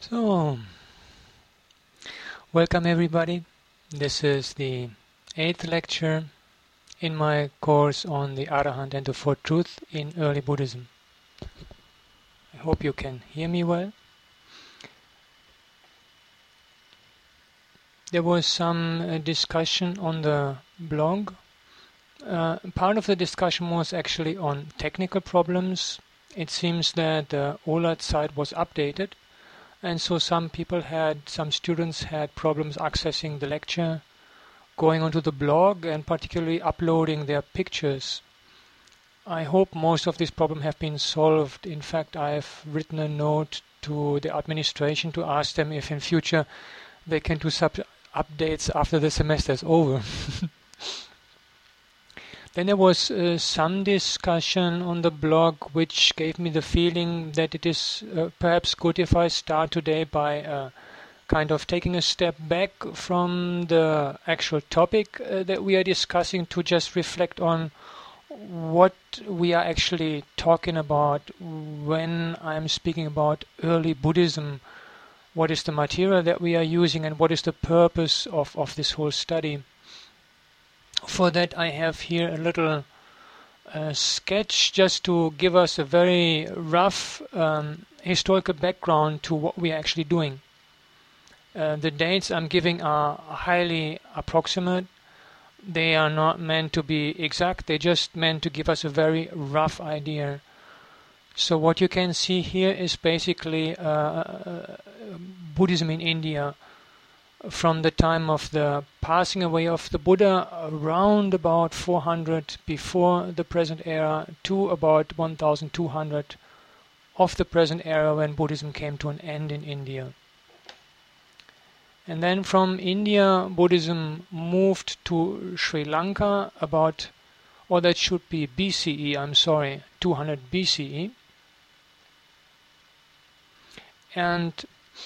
So, welcome everybody. This is the 8th lecture in my course on the Arahant and the Four Truths in early Buddhism. I hope you can hear me well. There was some discussion on the blog. Part of the discussion was actually on technical problems. It seems that the OLAT site was updated, and so some students had problems accessing the lecture, going onto the blog, and particularly uploading their pictures. I hope most of these problems have been solved. In fact, I have written a note to the administration to ask them if in future they can do updates after the semester is over. Then there was some discussion on the blog which gave me the feeling that it is perhaps good if I start today by kind of taking a step back from the actual topic that we are discussing to just reflect on what we are actually talking about when I'm speaking about early Buddhism. What is the material that we are using and what is the purpose of this whole study? For that I have here a little sketch just to give us a very rough historical background to what we are actually doing. The dates I'm giving are highly approximate. They are not meant to be exact, they're just meant to give us a very rough idea. So what you can see here is basically Buddhism in India from the time of the passing away of the Buddha around about 400 before the present era to about 1200 of the present era when Buddhism came to an end in India. And then from India, Buddhism moved to Sri Lanka that should be BCE, 200 BCE. And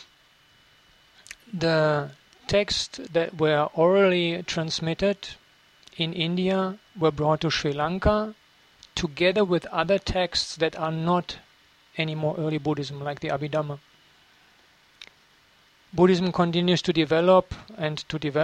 the texts that were orally transmitted in India were brought to Sri Lanka together with other texts that are not anymore early Buddhism, like the Abhidhamma. Buddhism continues to develop, and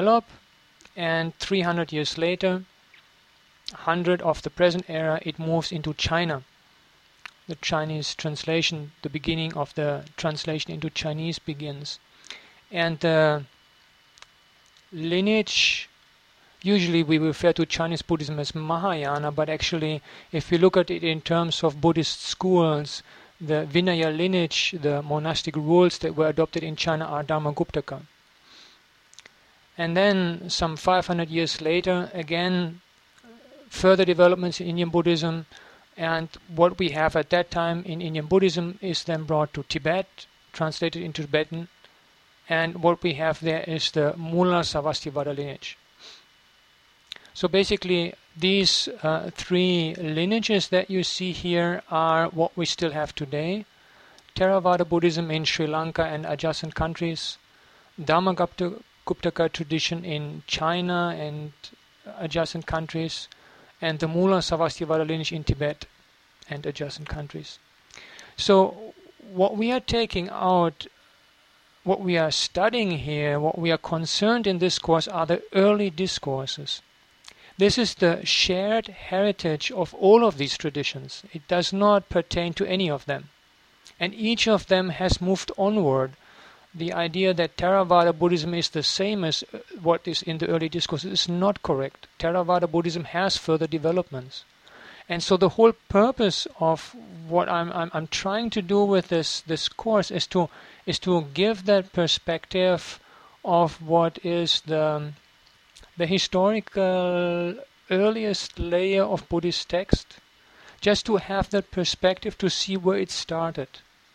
300 years later, 100 of the present era, it moves into China. The Chinese translation, the beginning of the translation into Chinese begins. And the lineage, usually we refer to Chinese Buddhism as Mahayana, but actually if you look at it in terms of Buddhist schools, the Vinaya lineage, the monastic rules that were adopted in China are Dharmaguptaka. And then some 500 years later, again, further developments in Indian Buddhism, and what we have at that time in Indian Buddhism is then brought to Tibet, translated into Tibetan, and what we have there is the Mula Sarvastivada lineage. So basically, these three lineages that you see here are what we still have today. Theravada Buddhism in Sri Lanka and adjacent countries, Dharmaguptaka tradition in China and adjacent countries, and the Mula Sarvastivada lineage in Tibet and adjacent countries. So what we are taking out, what we are studying here, what we are concerned in this course are the early discourses. This is the shared heritage of all of these traditions. It does not pertain to any of them. And each of them has moved onward. The idea that Theravada Buddhism is the same as what is in the early discourses is not correct. Theravada Buddhism has further developments. And so the whole purpose of what I'm trying to do with this course is to give that perspective of what is the historical earliest layer of Buddhist text, just to have that perspective to see where it started.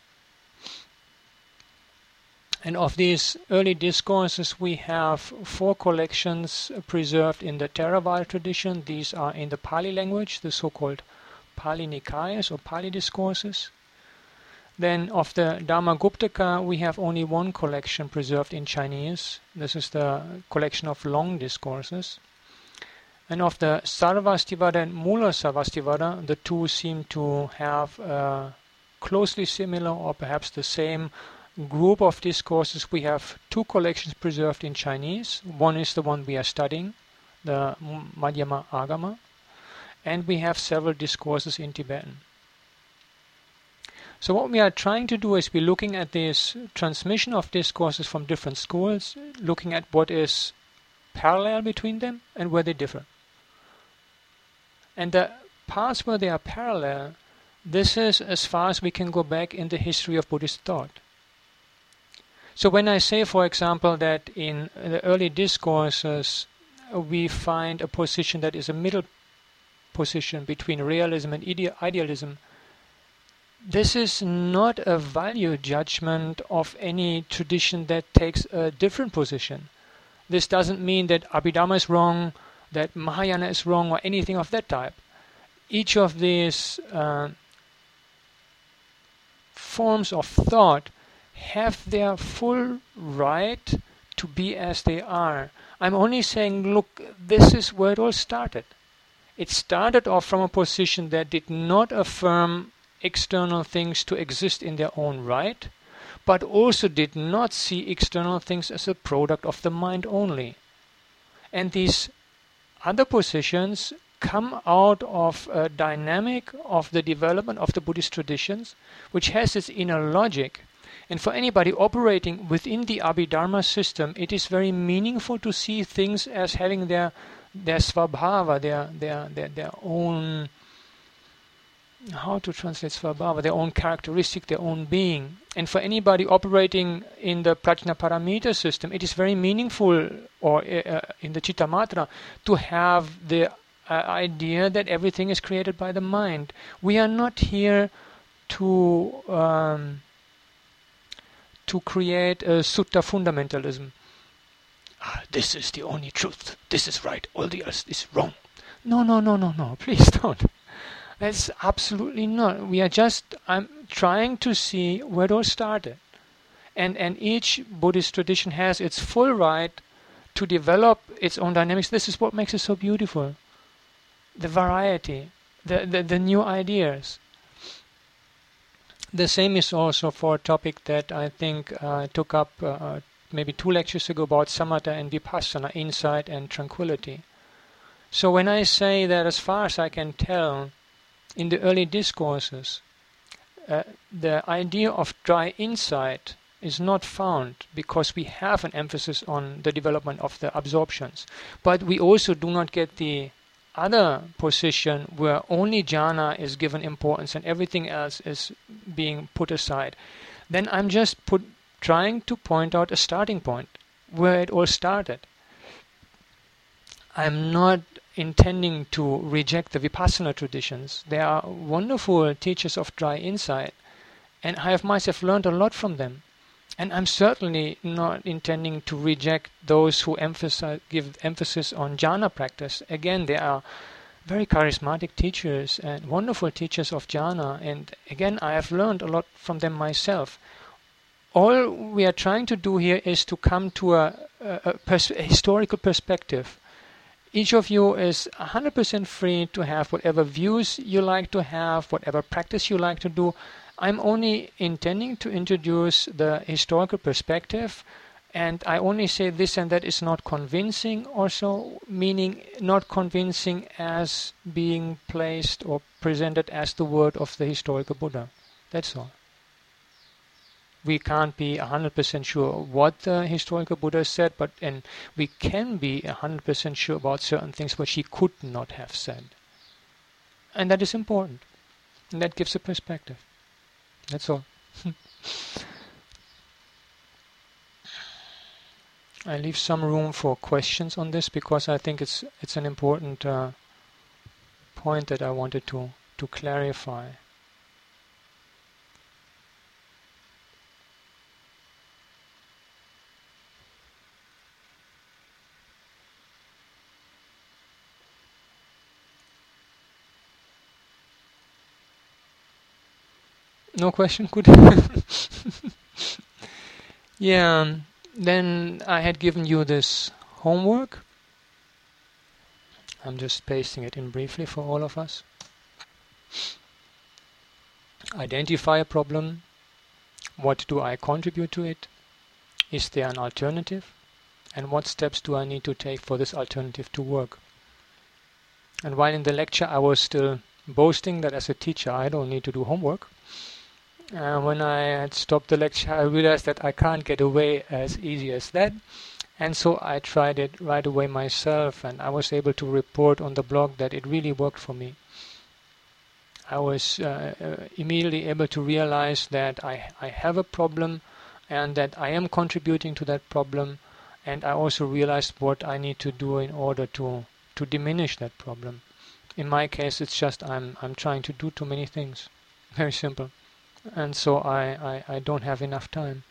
And of these early discourses, we have 4 collections preserved in the Theravada tradition. These are in the Pali language, the so-called Pali Nikayas or Pali discourses. Then of the Dharmaguptaka, we have only 1 collection preserved in Chinese. This is the collection of long discourses. And of the Sarvastivada and Mula Sarvastivada, the two seem to have closely similar or perhaps the same group of discourses, we have two collections preserved in Chinese. One is the one we are studying, the Madhyama Agama, and we have several discourses in Tibetan. So what we are trying to do is we're looking at this transmission of discourses from different schools, looking at what is parallel between them and where they differ. And the parts where they are parallel, this is as far as we can go back in the history of Buddhist thought. So when I say, for example, that in the early discourses we find a position that is a middle position between realism and idealism, this is not a value judgment of any tradition that takes a different position. This doesn't mean that Abhidharma is wrong, that Mahayana is wrong, or anything of that type. Each of these forms of thought have their full right to be as they are. I'm only saying, look, this is where it all started. It started off from a position that did not affirm external things to exist in their own right, but also did not see external things as a product of the mind only. And these other positions come out of a dynamic of the development of the Buddhist traditions, which has its inner logic. And for anybody operating within the Abhidharma system, it is very meaningful to see things as having their svabhava, their own, how to translate svabhava, their own characteristic, their own being. And for anybody operating in the Prajnaparamita system, it is very meaningful, or in the Chittamatra, to have the idea that everything is created by the mind. We are not here to create a sutta fundamentalism. This is the only truth. This is right. All the else is wrong. No. Please don't. That's absolutely not. I'm trying to see where it all started. And each Buddhist tradition has its full right to develop its own dynamics. This is what makes it so beautiful. The variety, the new ideas. The same is also for a topic that I think took up maybe 2 lectures ago about samatha and vipassana, insight and tranquility. So when I say that, as far as I can tell, in the early discourses, the idea of dry insight is not found because we have an emphasis on the development of the absorptions. But we also do not get the other position where only jhana is given importance and everything else is being put aside. Then I'm just trying to point out a starting point where it all started. I'm not intending to reject the Vipassana traditions. They are wonderful teachers of dry insight, and I have myself learned a lot from them. And I'm certainly not intending to reject those who give emphasis on jhana practice. Again, they are very charismatic teachers and wonderful teachers of jhana, and again, I have learned a lot from them myself. All we are trying to do here is to come to a historical perspective. Each of you is 100% free to have whatever views you like to have, whatever practice you like to do. I'm only intending to introduce the historical perspective, and I only say this and that is not convincing also, meaning not convincing as being placed or presented as the word of the historical Buddha. That's all. We can't be 100% sure what the historical Buddha said, and we can be 100% sure about certain things which he could not have said. And that is important. And that gives a perspective. That's all. I leave some room for questions on this because I think it's an important point that I wanted to clarify. No question? Good. Yeah, then I had given you this homework. I'm just pasting it in briefly for all of us. Identify a problem, What do I contribute to it? Is there an alternative? And what steps do I need to take for this alternative to work? And while in the lecture I was still boasting that as a teacher I don't need to do homework, when I had stopped the lecture I realized that I can't get away as easy as that. And so I tried it right away myself, and I was able to report on the blog that it really worked for me. I was immediately able to realize that I have a problem and that I am contributing to that problem, and I also realized what I need to do in order to diminish that problem. In my case, it's just I'm trying to do too many things. Very simple. And so I don't have enough time.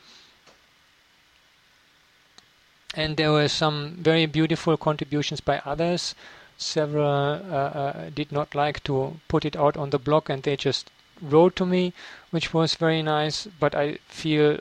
And there were some very beautiful contributions by others. Several did not like to put it out on the blog, and they just wrote to me, which was very nice. But I feel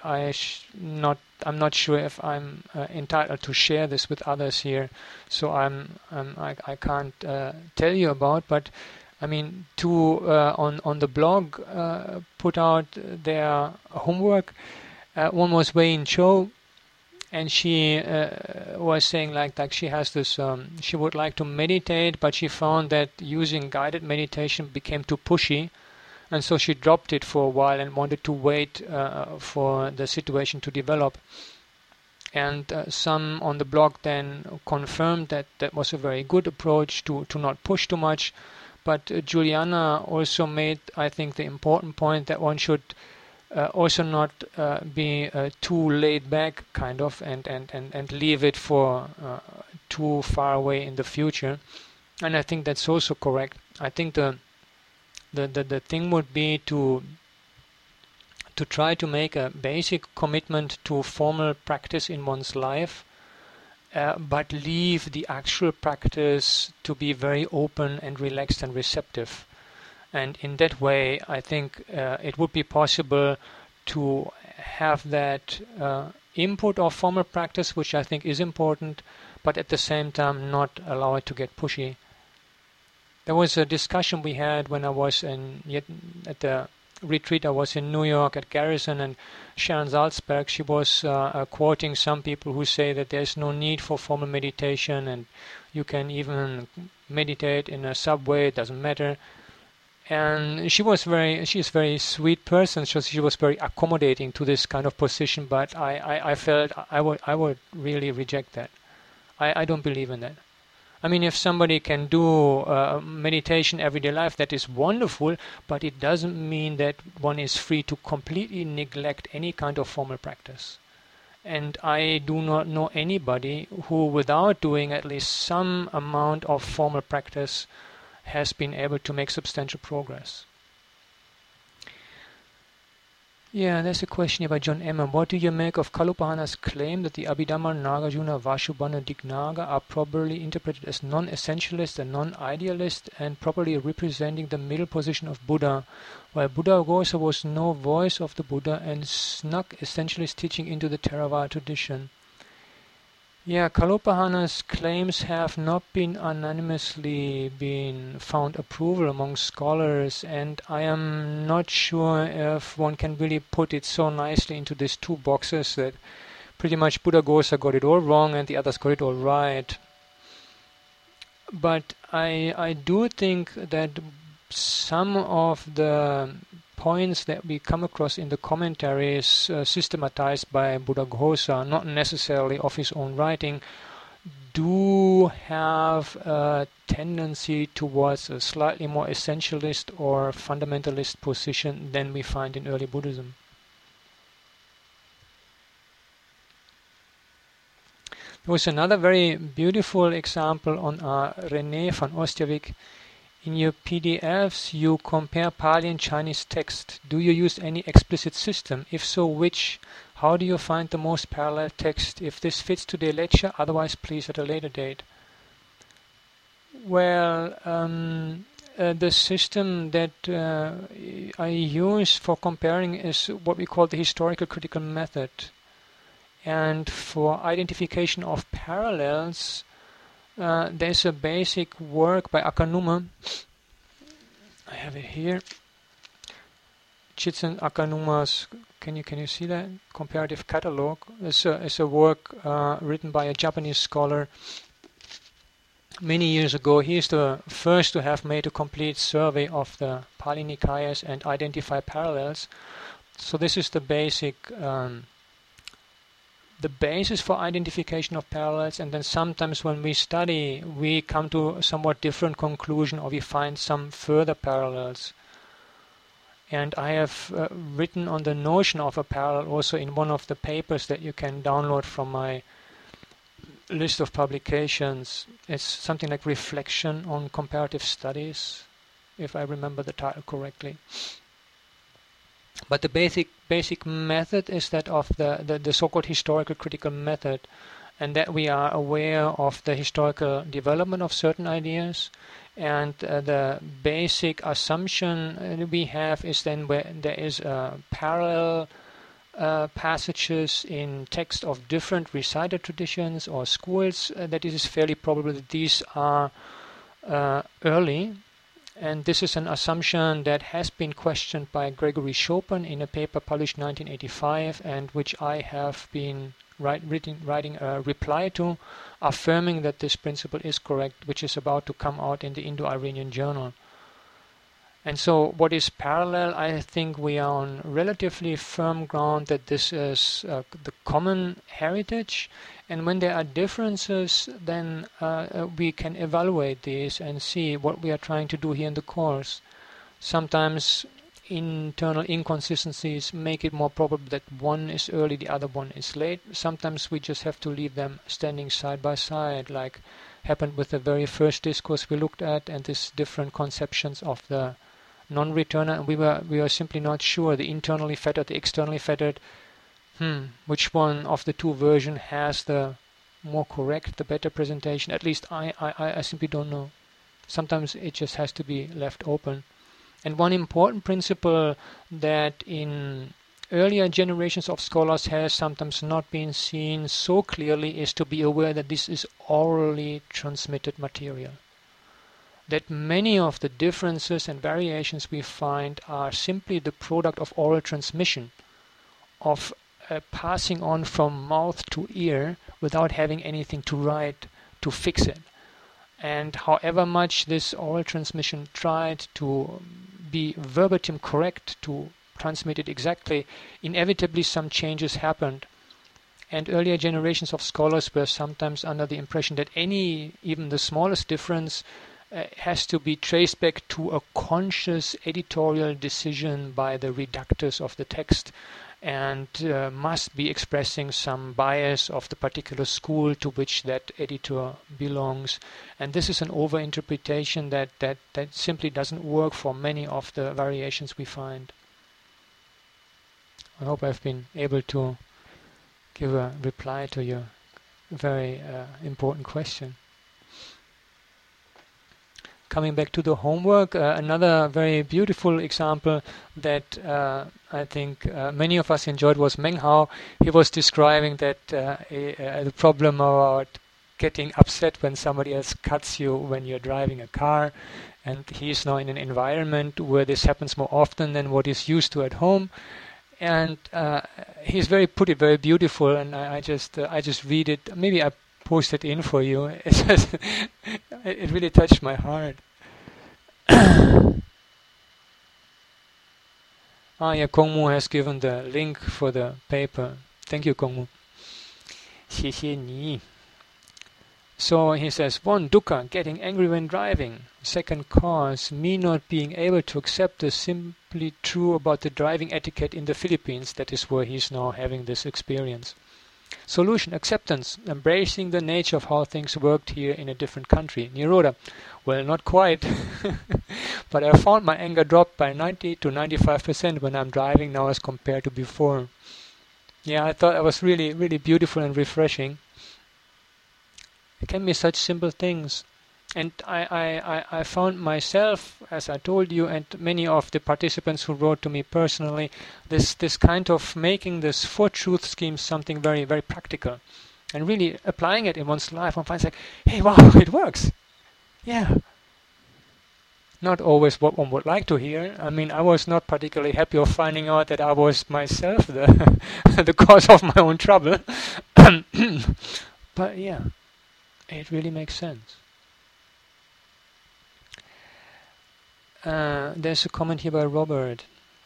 I'm not sure if I'm entitled to share this with others here, so I can't tell you about. But I mean, on the blog put out their homework. One was Wayne Cho. And she was saying like she has this, she would like to meditate, but she found that using guided meditation became too pushy. And so she dropped it for a while and wanted to wait for the situation to develop. And some on the blog then confirmed that that was a very good approach to not push too much. But Juliana also made, I think, the important point that one should also not be too laid back kind of and leave it for too far away in the future. And I think that's also correct. I think the thing would be to try to make a basic commitment to formal practice in one's life, but leave the actual practice to be very open and relaxed and receptive. And in that way, I think it would be possible to have that input of formal practice, which I think is important, but at the same time not allow it to get pushy. There was a discussion we had when I was at the retreat. I was in New York at Garrison, and Sharon Salzberg, she was quoting some people who say that there's no need for formal meditation and you can even meditate in a subway, it doesn't matter. And she's a very sweet person, so she was very accommodating to this kind of position, but I felt I would really reject that. I don't believe in that. I mean, if somebody can do meditation everyday life, that is wonderful, but it doesn't mean that one is free to completely neglect any kind of formal practice. And I do not know anybody who, without doing at least some amount of formal practice, has been able to make substantial progress. Yeah, there's a question here by John Emma. What do you make of Kalupahana's claim that the Abhidhamma, Nagarjuna, Vashubhana, Dignaga are properly interpreted as non-essentialist and non-idealist and properly representing the middle position of Buddha, while Buddhaghosa was no voice of the Buddha and snuck essentialist teaching into the Theravada tradition? Yeah, Kalupahana's claims have not been unanimously found approval among scholars, and I am not sure if one can really put it so nicely into these two boxes that pretty much Buddhaghosa got it all wrong and the others got it all right. But I do think that some of the points that we come across in the commentaries systematized by Buddhaghosa, not necessarily of his own writing, do have a tendency towards a slightly more essentialist or fundamentalist position than we find in early Buddhism. There was another very beautiful example on René van Oosterwijk. In your PDFs, you compare Pali and Chinese text. Do you use any explicit system? If so, which? How do you find the most parallel text? If this fits today's lecture, otherwise please at a later date. Well, the system that I use for comparing is what we call the historical critical method. And for identification of parallels, there's a basic work by Akanuma. I have it here. Chitzen Akanuma's Can you see that? Comparative Catalog is a work written by a Japanese scholar many years ago. He is the first to have made a complete survey of the Pali Nikayas and identify parallels. So this is the basis for identification of parallels, and then sometimes when we study, we come to a somewhat different conclusion, or we find some further parallels. And I have written on the notion of a parallel also in one of the papers that you can download from my list of publications. It's something like Reflection on Comparative Studies, if I remember the title correctly. But the basic method is that of the so-called historical critical method, and that we are aware of the historical development of certain ideas, and the basic assumption we have is then where there is parallel passages in text of different recited traditions or schools, that it is fairly probable that these are early. And this is an assumption that has been questioned by Gregory Chopin in a paper published in 1985, and which I have been writing a reply to, affirming that this principle is correct, which is about to come out in the Indo-Iranian Journal. And so what is parallel? I think we are on relatively firm ground that this is the common heritage, and when there are differences, then we can evaluate these and see what we are trying to do here in the course. Sometimes internal inconsistencies make it more probable that one is early, the other one is late. Sometimes we just have to leave them standing side by side, like happened with the very first discourse we looked at, and these different conceptions of the non-returner, and we were simply not sure, the internally fettered, the externally fettered, which one of the two versions has the more correct, the better presentation. At least I simply don't know. Sometimes it just has to be left open. And one important principle that in earlier generations of scholars has sometimes not been seen so clearly is to be aware that this is orally transmitted material. That many of the differences and variations we find are simply the product of oral transmission, of passing on from mouth to ear without having anything to write to fix it. And however much this oral transmission tried to be verbatim correct, to transmit it exactly, inevitably some changes happened. And earlier generations of scholars were sometimes under the impression that even the smallest difference has to be traced back to a conscious editorial decision by the redactors of the text, and must be expressing some bias of the particular school to which that editor belongs. And this is an overinterpretation that simply doesn't work for many of the variations we find. I hope I've been able to give a reply to your very important question. Coming back to the homework, another very beautiful example that I think many of us enjoyed was Meng Hao. He was describing that the problem about getting upset when somebody else cuts you when you're driving a car, and he's now in an environment where this happens more often than what he's used to at home. And he's put it very beautiful, and I just read it. Maybe I post it in for you. It really touched my heart. Kongmu has given the link for the paper. Thank you, Kongmu. 谢谢你. So he says, 1, dukkha, getting angry when driving. 2nd cause, me not being able to accept the simply true about the driving etiquette in the Philippines. That is where he's now having this experience. Solution, acceptance, embracing the nature of how things worked here in a different country. Nirodha, well, not quite. But I found my anger dropped by 90 to 95% when I'm driving now as compared to before. Yeah, I thought it was really, really beautiful and refreshing. It can be such simple things. And I found myself, as I told you, and many of the participants who wrote to me personally, this kind of making this 4 truth schemes something very, very practical. And really applying it in one's life, one finds like, hey, wow, it works. Yeah. not always what one would like to hear. I mean, I was not particularly happy of finding out that I was myself the the cause of my own trouble. But yeah, it really makes sense. There's a comment here by Robert.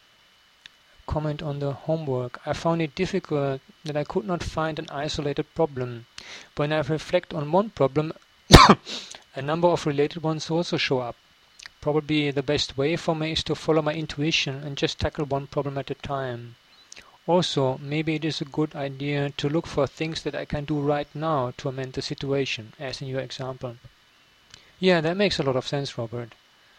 Comment on the homework. I found it difficult that I could not find an isolated problem. When I reflect on one problem, a number of related ones also show up. Probably the best way for me is to follow my intuition and just tackle one problem at a time. Also, maybe it is a good idea to look for things that I can do right now to amend the situation, as in your example. Yeah, that makes a lot of sense, Robert.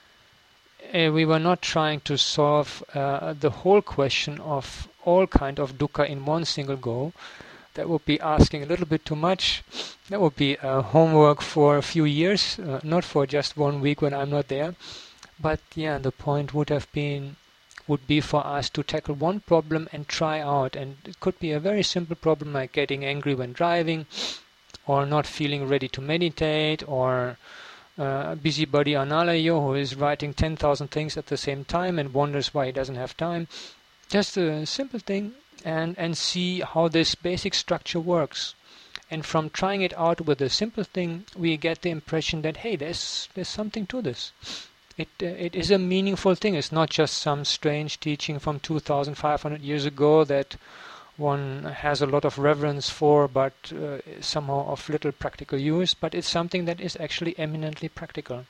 We were not trying to solve the whole question of all kind of dukkha in one single go. That would be asking a little bit too much. That would be homework for a few years, not for just 1 week when I'm not there. But yeah, the point would be for us to tackle one problem and try out. And it could be a very simple problem like getting angry when driving, or not feeling ready to meditate, or busybody Analayo who is writing 10,000 things at the same time and wonders why he doesn't have time. Just a simple thing, and see how this basic structure works. And from trying it out with a simple thing, we get the impression that, hey, there's something to this. It is a meaningful thing. It's not just some strange teaching from 2,500 years ago that one has a lot of reverence for, but somehow of little practical use, but it's something that is actually eminently practical.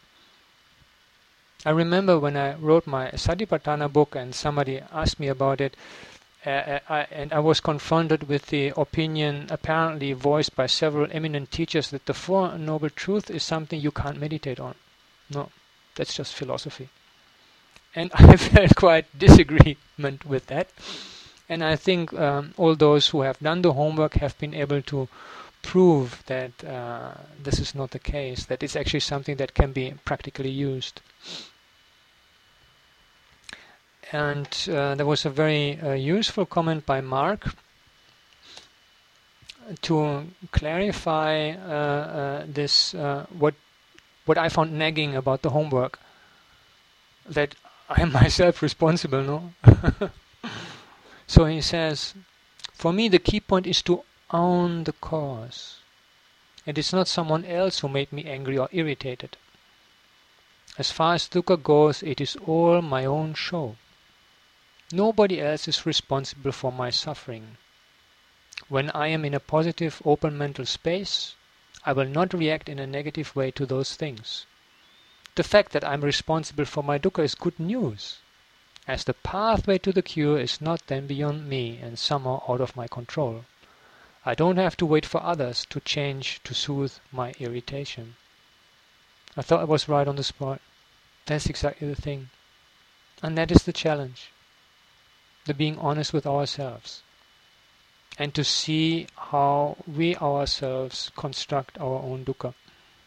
I remember when I wrote my Satipatthana book and somebody asked me about it, and I was confronted with the opinion apparently voiced by several eminent teachers that the Four Noble Truths is something you can't meditate on. No, that's just philosophy. And I felt quite disagreement with that. And I think all those who have done the homework have been able to prove that this is not the case, that it's actually something that can be practically used. And there was a very useful comment by Mark to clarify this, what I found nagging about the homework, that I am myself responsible, no? So he says, for me the key point is to own the cause. It is not someone else who made me angry or irritated. As far as dukkha goes, it is all my own show. Nobody else is responsible for my suffering. When I am in a positive, open mental space, I will not react in a negative way to those things. The fact that I am responsible for my dukkha is good news, as the pathway to the cure is not then beyond me and somehow out of my control. I don't have to wait for others to change to soothe my irritation. I thought I was right on the spot. That's exactly the thing. And that is the challenge. The being honest with ourselves. And to see how we ourselves construct our own dukkha.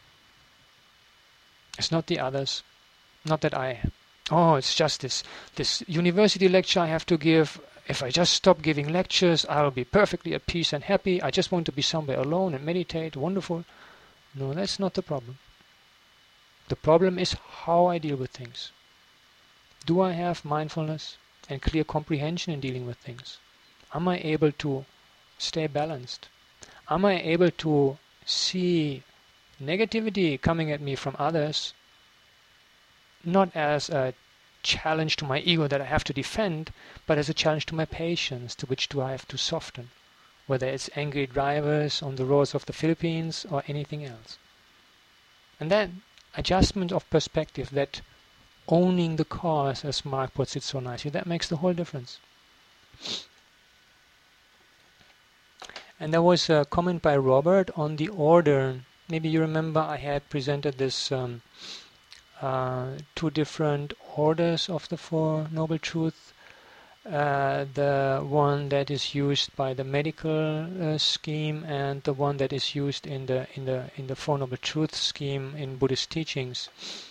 It's not the others. Not that it's just this university lecture I have to give. If I just stop giving lectures, I'll be perfectly at peace and happy. I just want to be somewhere alone and meditate. Wonderful. No, that's not the problem. The problem is how I deal with things. Do I have mindfulness and clear comprehension in dealing with things? Am I able to stay balanced? Am I able to see negativity coming at me from others, not as a challenge to my ego that I have to defend, but as a challenge to my patience, to which do I have to soften, whether it's angry drivers on the roads of the Philippines or anything else. And that adjustment of perspective, that owning the cause, as Mark puts it so nicely, that makes the whole difference. And there was a comment by Robert on the order. Maybe you remember I had presented this two different orders of the Four Noble Truths. The one that is used by the medical scheme, and the one that is used in the Four Noble Truths scheme in Buddhist teachings.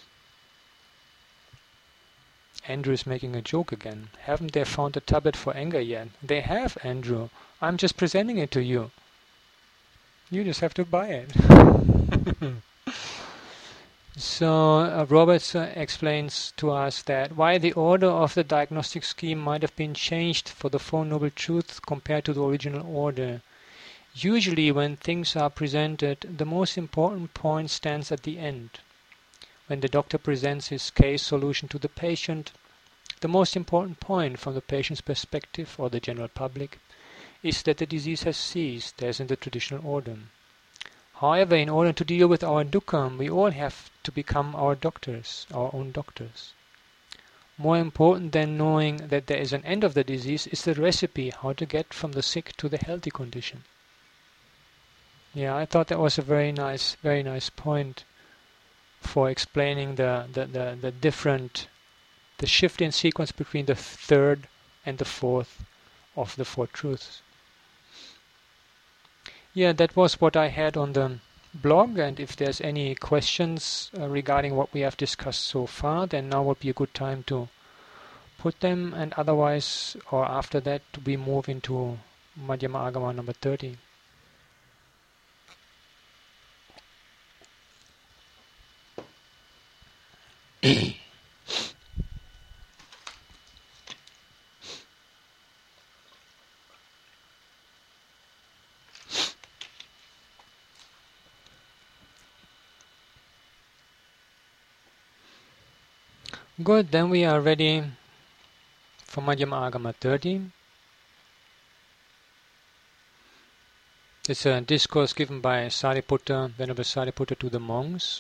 Andrew is making a joke again. Haven't they found a tablet for anger yet? They have, Andrew. I'm just presenting it to you. You just have to buy it. So Roberts explains to us that why the order of the diagnostic scheme might have been changed for the Four Noble Truths compared to the original order. Usually when things are presented, the most important point stands at the end. When the doctor presents his case solution to the patient, the most important point from the patient's perspective or the general public is that the disease has ceased, as in the traditional order. However, in order to deal with our dukkha, we all have to become our doctors, our own doctors. More important than knowing that there is an end of the disease is the recipe how to get from the sick to the healthy condition. Yeah, I thought that was a very nice point for explaining the shift in sequence between the third and the fourth of the Four Truths. Yeah, that was what I had on the blog, and if there's any questions regarding what we have discussed so far, then now would be a good time to put them, and otherwise, or after that, we move into Madhyama Agama number 30. Good, then we are ready for Madhyama Agama 30. It's a discourse given by Sariputta, Venerable Sariputta, to the monks.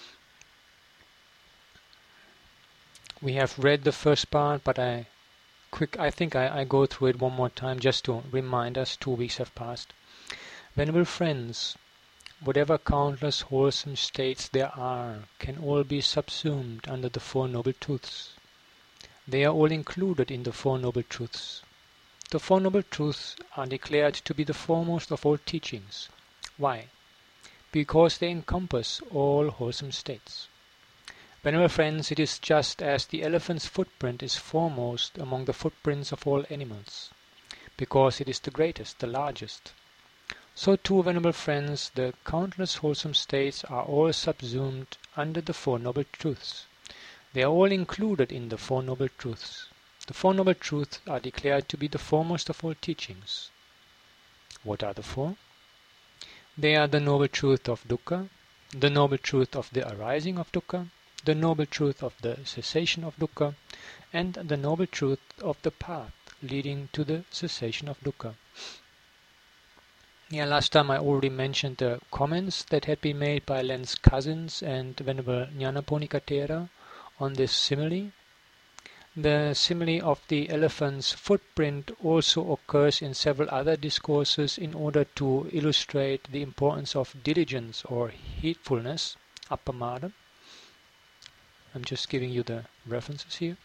We have read the first part, but I think I go through it one more time just to remind us. 2 weeks have passed. Venerable friends, whatever countless wholesome states there are can all be subsumed under the Four Noble Truths. They are all included in the Four Noble Truths. The Four Noble Truths are declared to be the foremost of all teachings. Why? Because they encompass all wholesome states. Venerable friends, it is just as the elephant's footprint is foremost among the footprints of all animals, because it is the greatest, the largest. So too, venerable friends, the countless wholesome states are all subsumed under the Four Noble Truths. They are all included in the Four Noble Truths. The Four Noble Truths are declared to be the foremost of all teachings. What are the four? They are the Noble Truth of Dukkha, the Noble Truth of the arising of Dukkha, the Noble Truth of the cessation of Dukkha, and the Noble Truth of the path leading to the cessation of Dukkha. Yeah, last time I already mentioned the comments that had been made by Len's cousins and Venerable Nyanaponika Thera on this simile. The simile of the elephant's footprint also occurs in several other discourses in order to illustrate the importance of diligence or heedfulness, appamada. I'm just giving you the references here.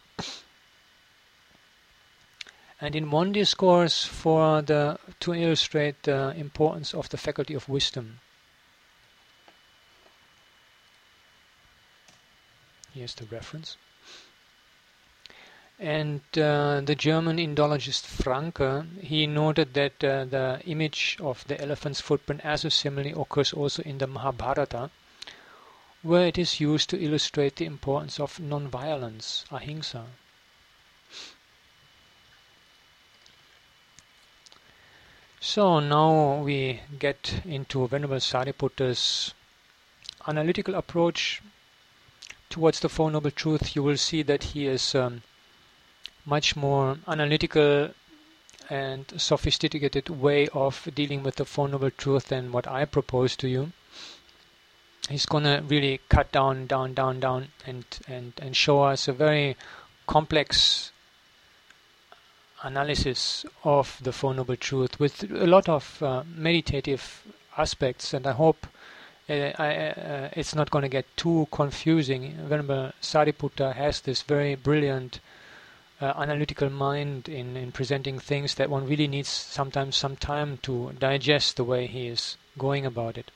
And in one discourse to illustrate the importance of the faculty of wisdom. Here's the reference. And the German Indologist Franke, he noted that the image of the elephant's footprint as a simile occurs also in the Mahabharata, where it is used to illustrate the importance of non-violence, ahimsa. So now we get into Venerable Sariputta's analytical approach towards the Four Noble Truths. You will see that he is much more analytical and sophisticated way of dealing with the Four Noble Truths than what I propose to you. He's gonna really cut down and show us a very complex analysis of the Four Noble Truths with a lot of meditative aspects, and I hope it's not going to get too confusing. Venerable Sariputta has this very brilliant analytical mind in presenting things that one really needs sometimes some time to digest the way he is going about it.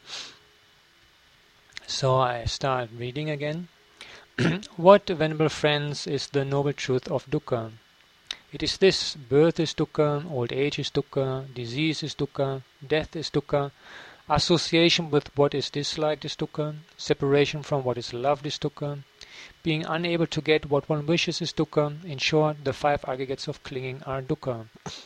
So I start reading again. What, venerable friends, is the noble truth of dukkha? It is this: birth is dukkha, old age is dukkha, disease is dukkha, death is dukkha, Association with what is disliked is dukkha. Separation from what is loved is dukkha. Being unable to get what one wishes is dukkha. In short, the 5 aggregates of clinging are dukkha.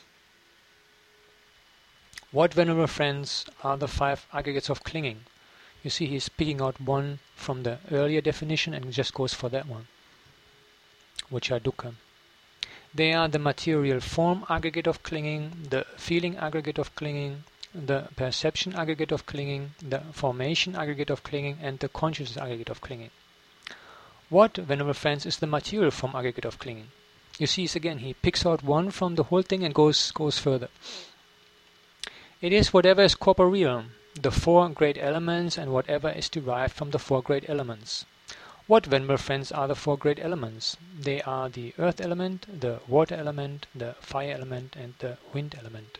What, venerable friends, are the 5 aggregates of clinging? You see, he's picking out one from the earlier definition and just goes for that one, which are dukkha. They are the material form aggregate of clinging, the feeling aggregate of clinging, the perception aggregate of clinging, the formation aggregate of clinging, and the consciousness aggregate of clinging. What, venerable friends, is the material form aggregate of clinging? You see, again, he picks out one from the whole thing and goes further. It is whatever is corporeal, the 4 great elements, and whatever is derived from the 4 great elements. What, venerable friends, are the 4 great elements? They are the earth element, the water element, the fire element, and the wind element.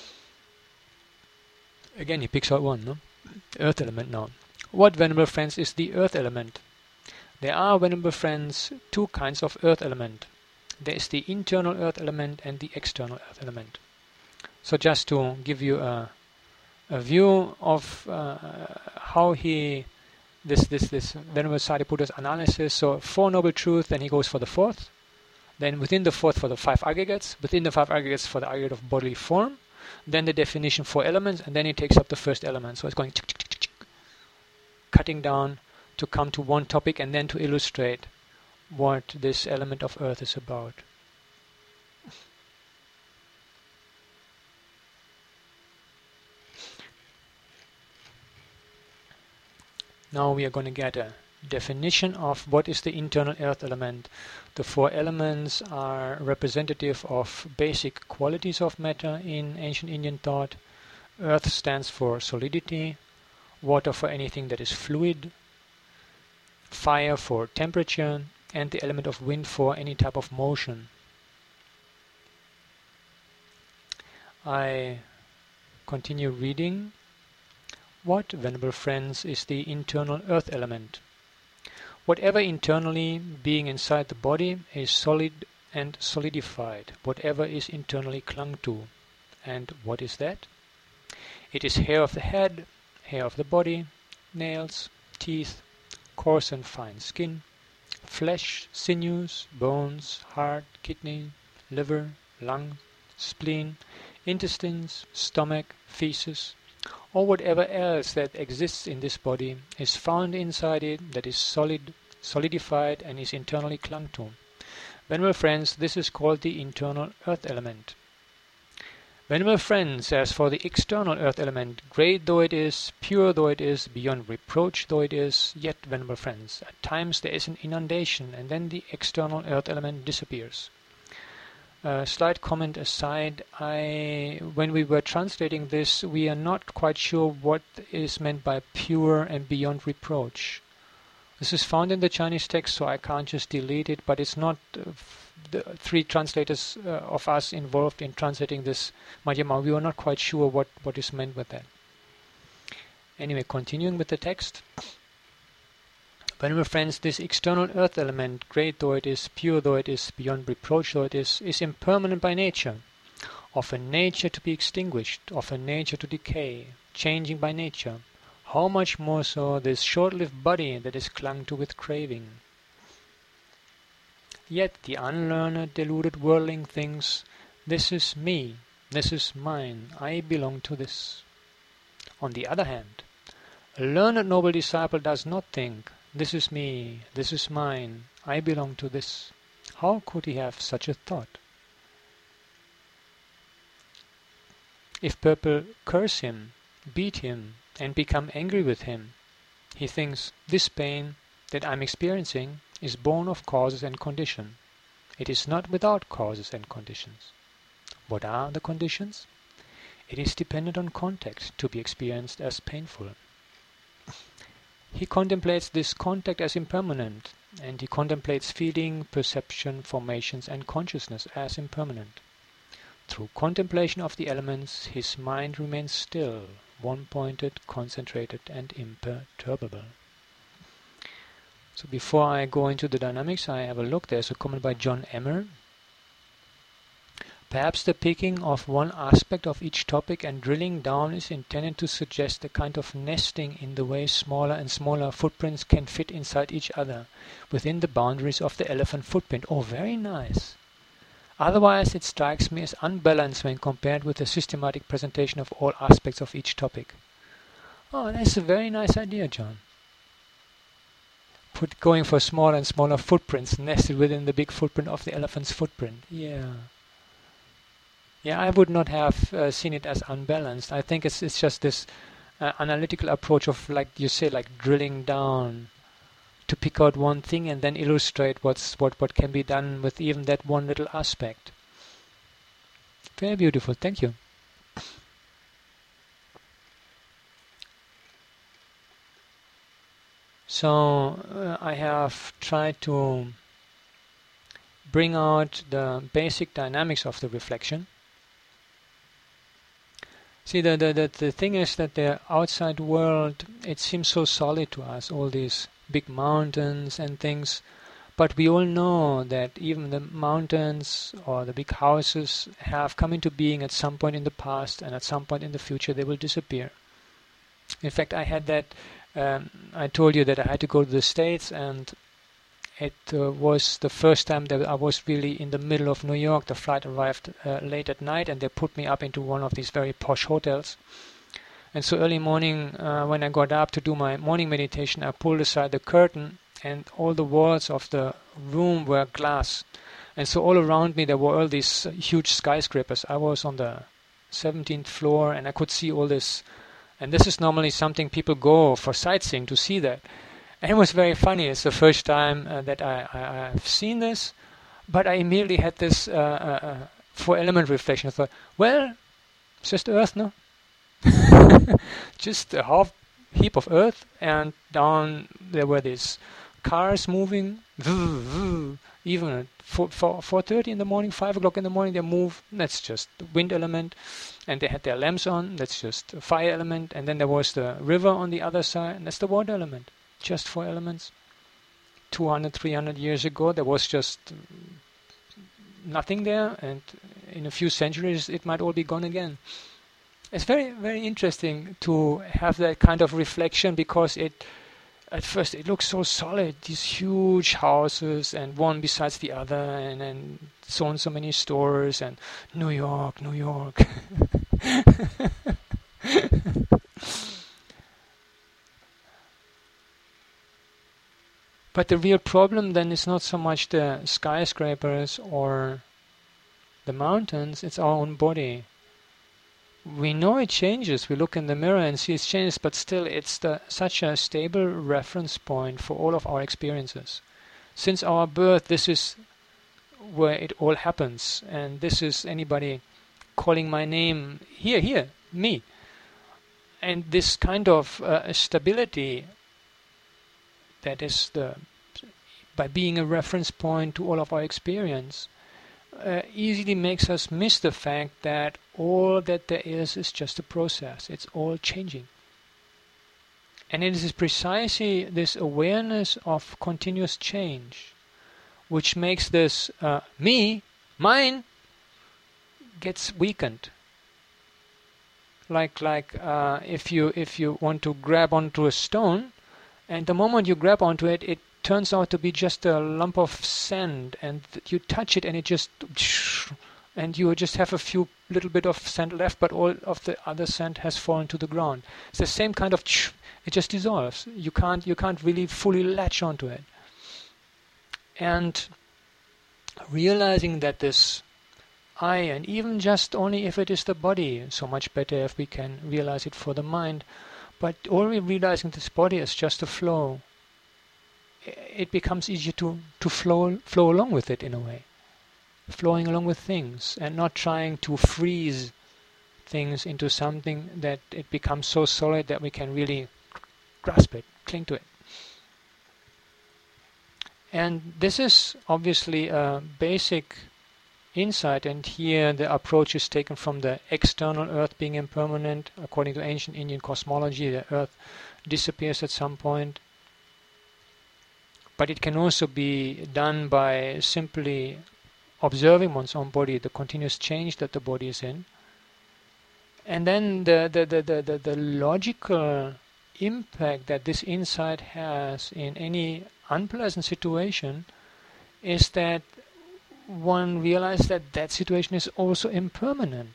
Again, he picks out one, no? Earth element now. What, venerable friends, is the earth element? There are, venerable friends, 2 kinds of earth element. There is the internal earth element and the external earth element. So just to give you a view of how this Venerable Sariputta's analysis. So 4 noble truths, then he goes for the 4th. Then within the 4th for the 5 aggregates. Within the 5 aggregates for the aggregate of bodily form. Then the definition 4 elements, and then he takes up the first element. So it's going cutting down to come to one topic and then to illustrate what this element of earth is about. Now we are going to get a definition of what is the internal earth element. The 4 elements are representative of basic qualities of matter in ancient Indian thought. Earth stands for solidity, water for anything that is fluid, fire for temperature, and the element of wind for any type of motion. I continue reading. What, venerable friends, is the internal earth element? Whatever internally, being inside the body, is solid and solidified, whatever is internally clung to. And what is that? It is hair of the head, hair of the body, nails, teeth, coarse and fine skin, flesh, sinews, bones, heart, kidney, liver, lung, spleen, intestines, stomach, feces, or whatever else that exists in this body is found inside it that is solidified and is internally clung to. Venerable friends, this is called the internal earth element. Venerable friends, as for the external earth element, great though it is, pure though it is, beyond reproach though it is, yet, venerable friends, at times there is an inundation and then the external earth element disappears. Slight comment aside, when we were translating this, we are not quite sure what is meant by pure and beyond reproach. This is found in the Chinese text, so I can't just delete it, but it's not the 3 translators of us involved in translating this Madhyama. We were not quite sure what is meant with that. Anyway, continuing with the text. Venerable friends, this external earth element, great though it is, pure though it is, beyond reproach though it is impermanent by nature, of a nature to be extinguished, of a nature to decay, changing by nature. How much more so this short-lived body that is clung to with craving? Yet the unlearned, deluded worldling thinks, this is me, this is mine, I belong to this. On the other hand, a learned noble disciple does not think, this is me, this is mine, I belong to this. How could he have such a thought? If people curse him, beat him, and become angry with him, he thinks, this pain that I am experiencing is born of causes and condition. It is not without causes and conditions. What are the conditions? It is dependent on contact to be experienced as painful. He contemplates this contact as impermanent, and he contemplates feeling, perception, formations, and consciousness as impermanent. Through contemplation of the elements, his mind remains still, one-pointed, concentrated, and imperturbable. So before I go into the dynamics, I have a look. There's a comment by John Emmer. Perhaps the picking of one aspect of each topic and drilling down is intended to suggest a kind of nesting in the way smaller and smaller footprints can fit inside each other, within the boundaries of the elephant footprint. Oh, very nice. Otherwise, it strikes me as unbalanced when compared with the systematic presentation of all aspects of each topic. Oh, that's a very nice idea, John. Going for smaller and smaller footprints nested within the big footprint of the elephant's footprint. Yeah. Yeah, I would not have seen it as unbalanced. I think it's just this analytical approach of, like you say, like drilling down to pick out one thing and then illustrate what can be done with even that one little aspect. Very beautiful. Thank you. So I have tried to bring out the basic dynamics of the reflection. See, the thing is that the outside world, it seems so solid to us, all these big mountains and things. But we all know that even the mountains or the big houses have come into being at some point in the past, and at some point in the future they will disappear. In fact, I had that, I told you that I had to go to the States, and it was the first time that I was really in the middle of New York. The flight arrived late at night, and they put me up into one of these very posh hotels. And so early morning, when I got up to do my morning meditation, I pulled aside the curtain, and all the walls of the room were glass. And so all around me there were all these huge skyscrapers. I was on the 17th floor, and I could see all this. And this is normally something people go for sightseeing to see that. And it was very funny. It's the first time that I've seen this, but I immediately had this four-element reflection. I thought, well, it's just Earth, no? Just a half heap of Earth, and down there were these cars moving, even at 4:30 in the morning, 5 o'clock in the morning, they move. That's just the wind element. And they had their lamps on. That's just a fire element. And then there was the river on the other side, and that's the water element. Just 4 elements. 200, 300 years ago, there was just nothing there, and in a few centuries it might all be gone again. It's very, very interesting to have that kind of reflection, because at first it looks so solid, these huge houses, and one besides the other, and so many stores, and New York, New York. But the real problem then is not so much the skyscrapers or the mountains, it's our own body. We know it changes, we look in the mirror and see it changes, but still it's such a stable reference point for all of our experiences. Since our birth, this is where it all happens, and this is anybody calling my name, here, me. And this kind of stability, that is by being a reference point to all of our experience, easily makes us miss the fact that all that there is just a process. It's all changing. And it is precisely this awareness of continuous change which makes this me, mine, gets weakened. Like if you want to grab onto a stone, and the moment you grab onto it, it turns out to be just a lump of sand, and you touch it and it just, and you just have a few little bit of sand left, but all of the other sand has fallen to the ground. It's the same kind of, it just dissolves. You can't really fully latch onto it. And realizing that this I, and even just only if it is the body, so much better if we can realize it for the mind, but only realizing this body is just a flow, it becomes easier to flow along with it in a way. Flowing along with things and not trying to freeze things into something that it becomes so solid that we can really grasp it, cling to it. And this is obviously a basic insight, and here the approach is taken from the external earth being impermanent. According to ancient Indian cosmology, the earth disappears at some point. But it can also be done by simply observing one's own body, the continuous change that the body is in. And then the logical impact that this insight has in any unpleasant situation is that one realizes that that situation is also impermanent.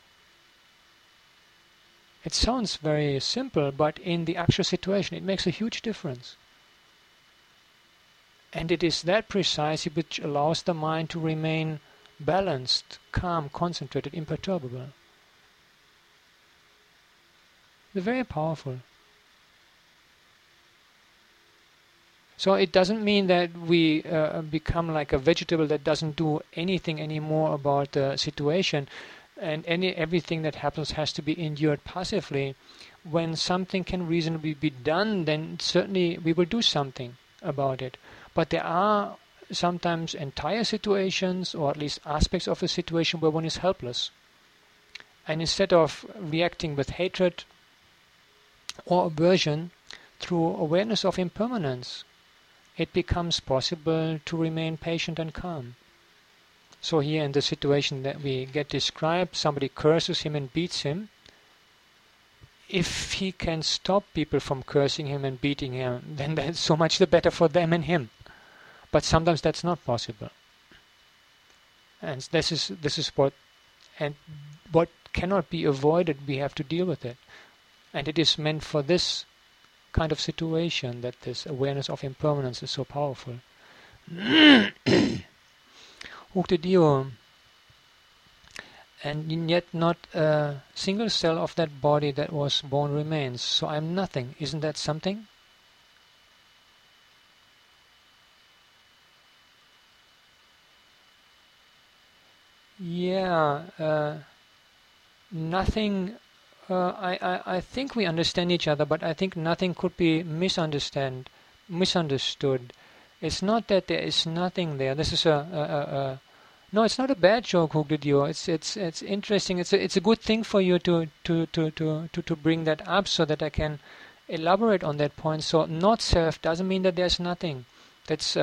It sounds very simple, but in the actual situation it makes a huge difference. And it is that precisely which allows the mind to remain balanced, calm, concentrated, imperturbable. They're very powerful. So it doesn't mean that we become like a vegetable that doesn't do anything anymore about the situation, and everything that happens has to be endured passively. When something can reasonably be done, then certainly we will do something about it. But there are sometimes entire situations, or at least aspects of a situation, where one is helpless. And instead of reacting with hatred or aversion, through awareness of impermanence, it becomes possible to remain patient and calm. So here in the situation that we get described, somebody curses him and beats him. If he can stop people from cursing him and beating him, then that's so much the better for them and him. But sometimes that's not possible. And this is what cannot be avoided. We have to deal with it. And it is meant for this kind of situation that this awareness of impermanence is so powerful. Ukti Dio, and yet not a single cell of that body that was born remains. So I'm nothing. Isn't that something? Yeah, nothing. I think we understand each other, but I think nothing could be misunderstood. It's not that there is nothing there. This is no. It's not a bad joke, Hugdedio. It's interesting. It's a good thing for you to bring that up so that I can elaborate on that point. So not self doesn't mean that there's nothing. That's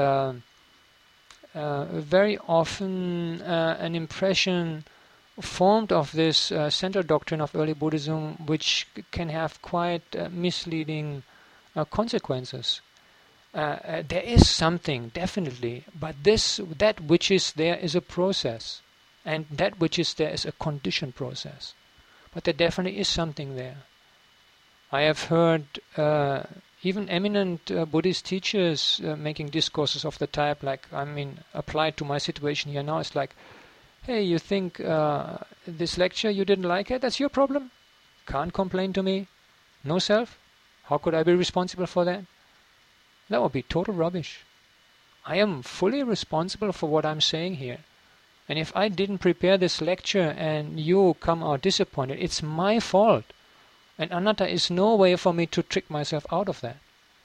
very often an impression formed of this central doctrine of early Buddhism, which can have quite misleading consequences. There is something, definitely, but that which is there is a process, and that which is there is a conditioned process. But there definitely is something there. I have heard even eminent Buddhist teachers making discourses of the type, like, applied to my situation here now, it's like, hey, you think this lecture, you didn't like it? That's your problem. Can't complain to me. No self. How could I be responsible for that? That would be total rubbish. I am fully responsible for what I'm saying here. And if I didn't prepare this lecture and you come out disappointed, it's my fault. And anatta is no way for me to trick myself out of that.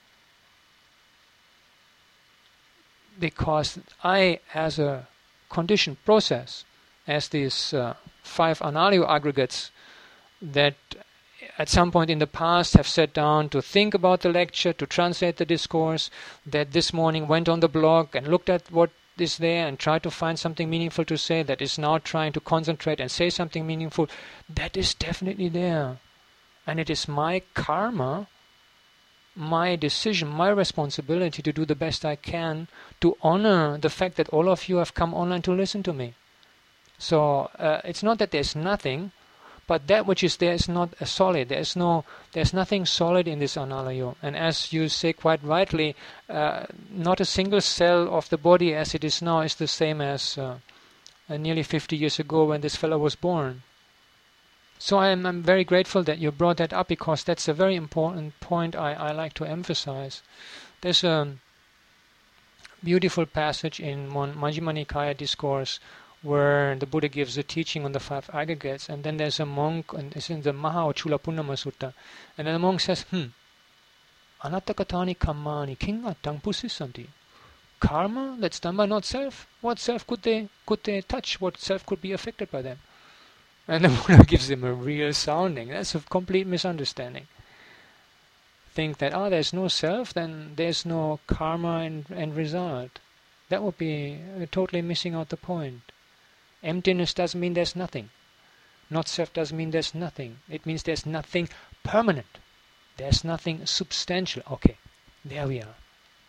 Because I, as a conditioned process, as these 5 Analayo aggregates that at some point in the past have sat down to think about the lecture, to translate the discourse, that this morning went on the blog and looked at what is there and tried to find something meaningful to say, that is now trying to concentrate and say something meaningful, that is definitely there. And it is my karma, my decision, my responsibility to do the best I can to honor the fact that all of you have come online to listen to me. So it's not that there's nothing, but that which is there is not a solid. There's nothing solid in this analayo. And as you say quite rightly, not a single cell of the body as it is now is the same as nearly 50 years ago when this fellow was born. So I'm very grateful that you brought that up, because that's a very important point I like to emphasize. There's a beautiful passage in Majjhima Nikaya discourse where the Buddha gives a teaching on the 5 aggregates, and then there's a monk, and it's in the Maha Chulapunama Sutta, and then the monk says, Anattakatani kammani kingatang pusisanti. Karma that's done by not self. What self could they touch? What self could be affected by them? And the Buddha gives him a real sounding. That's a complete misunderstanding. Think that there's no self, then there's no karma and result. That would be totally missing out the point. Emptiness doesn't mean there's nothing. Not self doesn't mean there's nothing. It means there's nothing permanent. There's nothing substantial. Okay, there we are.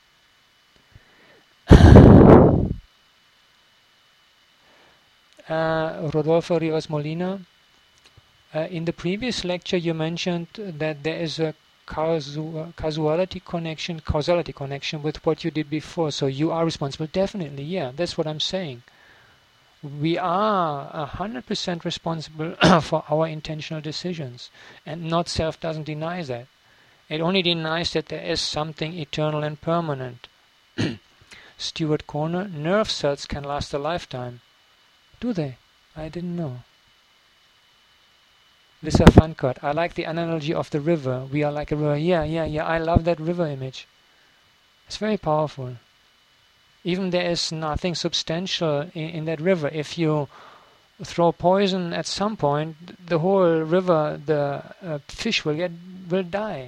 Rodolfo Rivas Molina, in the previous lecture you mentioned that there is a causality connection with what you did before, so you are responsible. Definitely, yeah, that's what I'm saying. We are 100% responsible for our intentional decisions, and not self doesn't deny that. It only denies that there is something eternal and permanent. Stuart Corner, nerve cells can last a lifetime. Do they? I didn't know. Lisa Fankert, I like the analogy of the river. We are like a river. Yeah. I love that river image. It's very powerful. Even there is nothing substantial in that river. If you throw poison at some point, the whole river, the fish will die.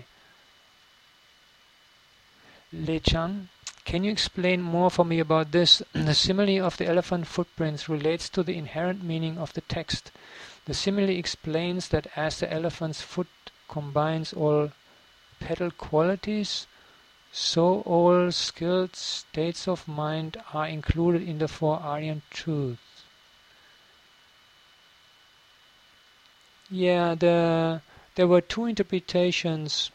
Lei Chan, can you explain more for me about this? The simile of the elephant footprints relates to the inherent meaning of the text. The simile explains that as the elephant's foot combines all pedal qualities, so all skilled states of mind are included in the four Aryan truths. Yeah, there were two interpretations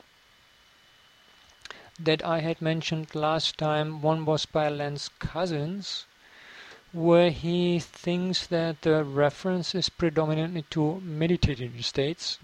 that I had mentioned last time. One was by Lance Cousins, where he thinks that the reference is predominantly to meditative states,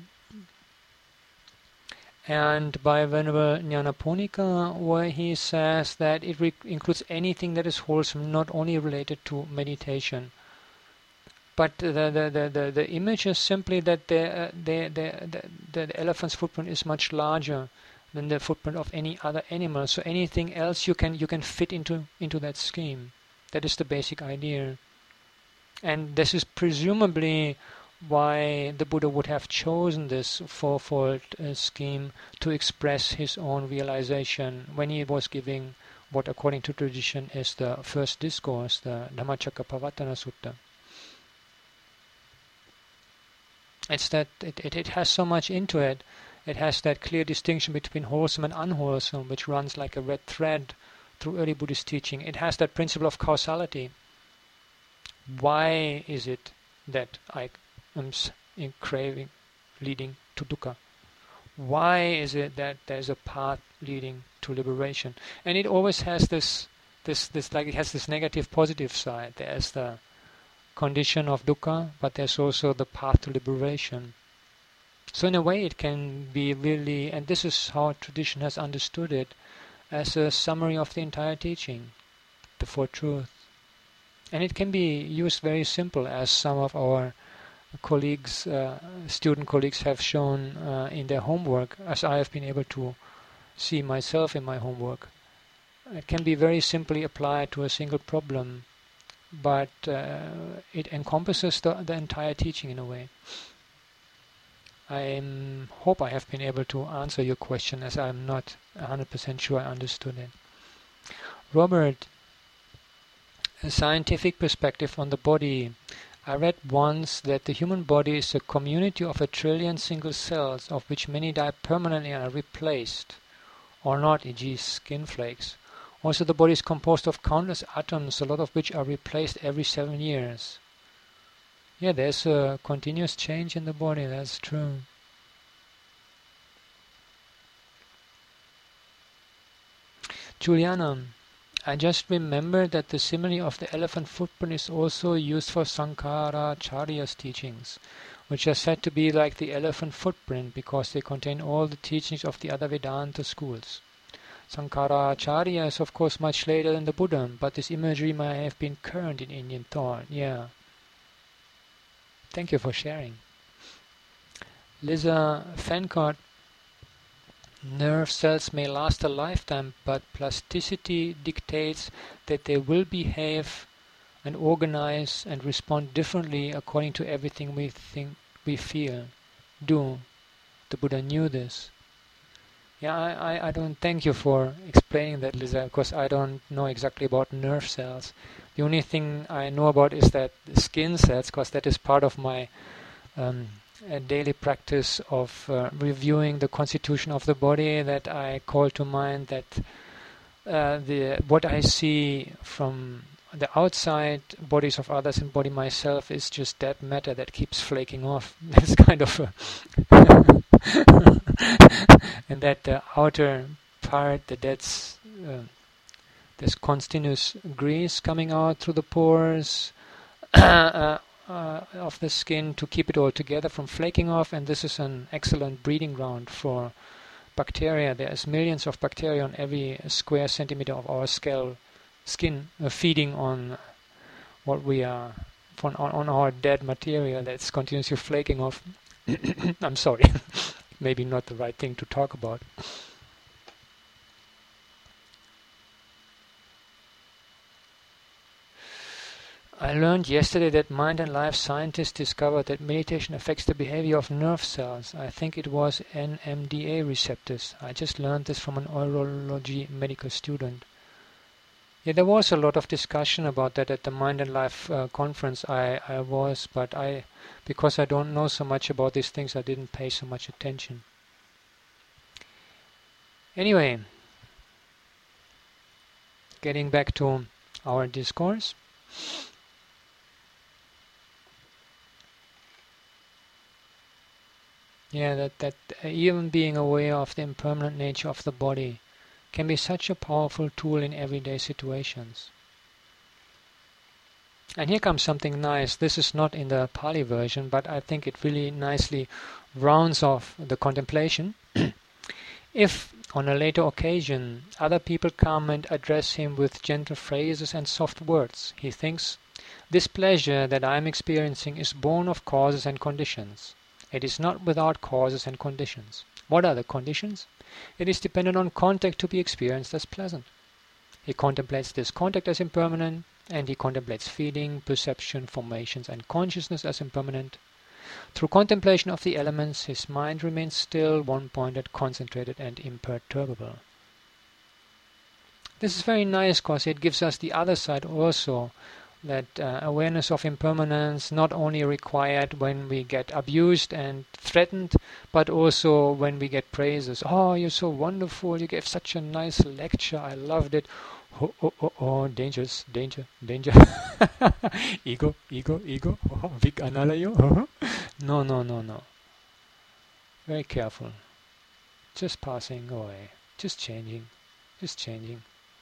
and by Venerable Nyanaponika, where he says that it includes anything that is wholesome, not only related to meditation. But the image is simply that the elephant's footprint is much larger than the footprint of any other animal. So anything else you can fit into that scheme. That is the basic idea. And this is presumably why the Buddha would have chosen this fourfold scheme to express his own realization when he was giving what according to tradition is the first discourse, the Dhammacakkappavattana Sutta. It's that it has so much into it. It has that clear distinction between wholesome and unwholesome, which runs like a red thread through early Buddhist teaching. It has that principle of causality. Why is it that I am in craving leading to dukkha? Why is it that there's a path leading to liberation? And it always has this like it has this negative positive side. There's the condition of dukkha, but there's also the path to liberation. So in a way it can be really, and this is how tradition has understood it, as a summary of the entire teaching, the Four Truths. And it can be used very simple, as some of our colleagues, student colleagues have shown in their homework, as I have been able to see myself in my homework. It can be very simply applied to a single problem, but it encompasses the entire teaching in a way. I hope I have been able to answer your question, as I'm not 100% sure I understood it. Robert, a scientific perspective on the body. I read once that the human body is a community of 1 trillion single cells, of which many die permanently and are replaced, or not, e.g. skin flakes. Also, the body is composed of countless atoms, a lot of which are replaced every 7 years. Yeah, there's a continuous change in the body, that's true. Juliana, I just remembered that the simile of the elephant footprint is also used for Sankaracharya's teachings, which are said to be like the elephant footprint because they contain all the teachings of the other Vedanta schools. Sankaracharya is of course much later than the Buddha, but this imagery may have been current in Indian thought. Yeah. Thank you for sharing. Lisa Fankert, nerve cells may last a lifetime, but plasticity dictates that they will behave and organize and respond differently according to everything we think, we feel, do. The Buddha knew this. Yeah, I don't thank you for explaining that, Lisa, because I don't know exactly about nerve cells. The only thing I know about is that the skin cells, because that is part of my um, daily practice of reviewing the constitution of the body, that I call to mind that the what I see from the outside bodies of others and body myself is just dead matter that keeps flaking off. That's kind of a and that the outer part, that's there's continuous grease coming out through the pores of the skin to keep it all together from flaking off, and this is an excellent breeding ground for bacteria. There's millions of bacteria on every square centimeter of our skin feeding on what we are on our dead material that's continuously flaking off. I'm sorry, maybe not the right thing to talk about. I learned yesterday that mind and life scientists discovered that meditation affects the behavior of nerve cells. I think it was NMDA receptors. I just learned this from an neurology medical student. Yeah, there was a lot of discussion about that at the Mind and Life conference I was, but because I don't know so much about these things, I didn't pay so much attention. Anyway, getting back to our discourse. Yeah, that even being aware of the impermanent nature of the body can be such a powerful tool in everyday situations. And here comes something nice. This is not in the Pali version, but I think it really nicely rounds off the contemplation. If, on a later occasion, other people come and address him with gentle phrases and soft words, he thinks, this pleasure that I am experiencing is born of causes and conditions. It is not without causes and conditions. What are the conditions? It is dependent on contact to be experienced as pleasant. He contemplates this contact as impermanent, and he contemplates feeling, perception, formations, and consciousness as impermanent. Through contemplation of the elements, his mind remains still, one-pointed, concentrated, and imperturbable. This is very nice because it gives us the other side also, that awareness of impermanence not only required when we get abused and threatened, but also when we get praises. Oh, you're so wonderful, you gave such a nice lecture, I loved it. Oh, oh, oh, oh, dangerous, danger, danger. Ego, ego, ego. Oh, Vik analayo. No, no, no, no. Very careful. Just passing away. Just changing. Just changing.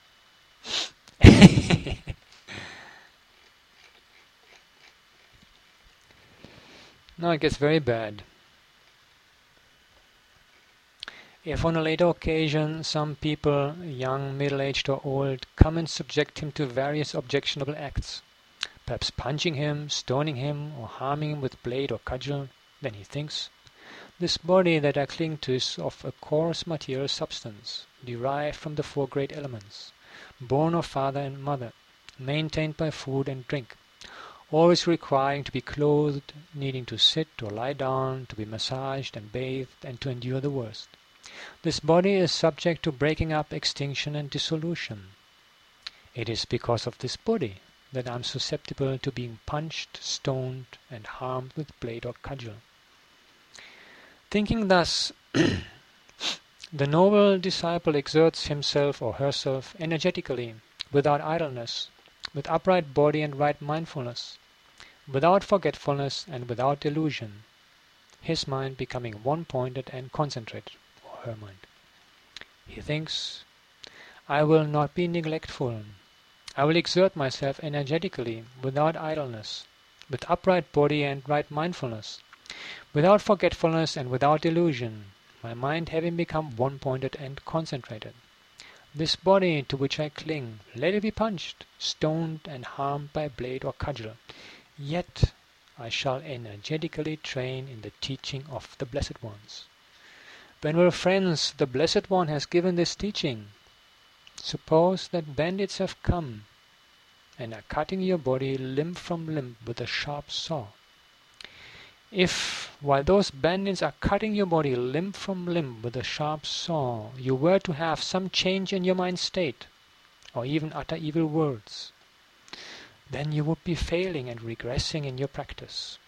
Now it gets very bad. If on a later occasion some people, young, middle-aged or old, come and subject him to various objectionable acts, perhaps punching him, stoning him, or harming him with blade or cudgel, then he thinks, this body that I cling to is of a coarse material substance, derived from the four great elements, born of father and mother, maintained by food and drink, always requiring to be clothed, needing to sit or lie down, to be massaged and bathed, and to endure the worst. This body is subject to breaking up, extinction, and dissolution. It is because of this body that I am susceptible to being punched, stoned, and harmed with blade or cudgel. Thinking thus, the noble disciple exerts himself or herself energetically, without idleness, with upright body and right mindfulness, without forgetfulness and without delusion, his mind becoming one-pointed and concentrated, or her mind. He thinks, I will not be neglectful. I will exert myself energetically, without idleness, with upright body and right mindfulness, without forgetfulness and without delusion, my mind having become one-pointed and concentrated. This body to which I cling, let it be punched, stoned, and harmed by blade or cudgel, yet I shall energetically train in the teaching of the Blessed Ones. Venerable friends, the Blessed One has given this teaching. Suppose that bandits have come and are cutting your body limb from limb with a sharp saw. If, while those bandits are cutting your body limb from limb with a sharp saw, you were to have some change in your mind state, or even utter evil words, then you would be failing and regressing in your practice.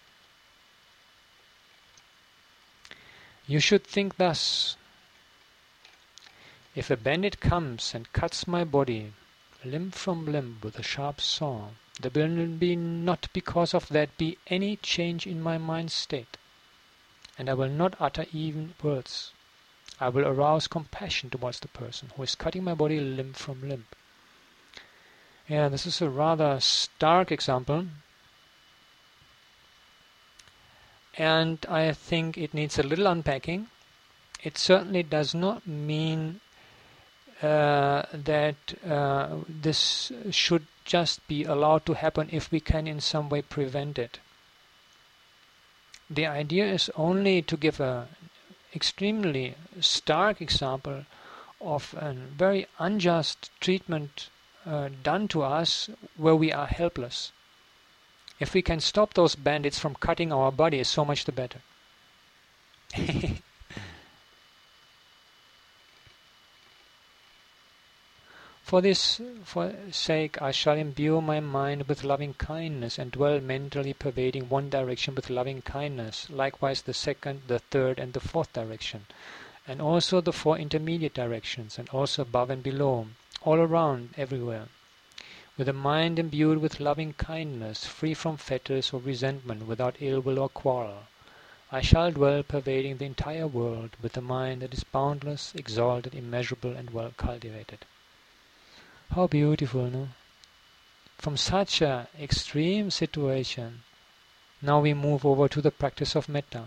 You should think thus: if a bandit comes and cuts my body limb from limb with a sharp saw, there will be not because of that be any change in my mind state, and I will not utter even words. I will arouse compassion towards the person who is cutting my body limb from limb. Yeah, this is a rather stark example, and I think it needs a little unpacking. It certainly does not mean that this should just be allowed to happen if we can in some way prevent it. The idea is only to give an extremely stark example of a very unjust treatment done to us where we are helpless. If we can stop those bandits from cutting our bodies, so much the better. For sake, I shall imbue my mind with loving kindness and dwell mentally pervading one direction with loving kindness, likewise the second, the third, and the fourth direction, and also the four intermediate directions, and also above and below, all around, everywhere, with a mind imbued with loving kindness, free from fetters or resentment, without ill will or quarrel. I shall dwell pervading the entire world with a mind that is boundless, exalted, immeasurable, and well cultivated. How beautiful, no? From such an extreme situation, now we move over to the practice of metta.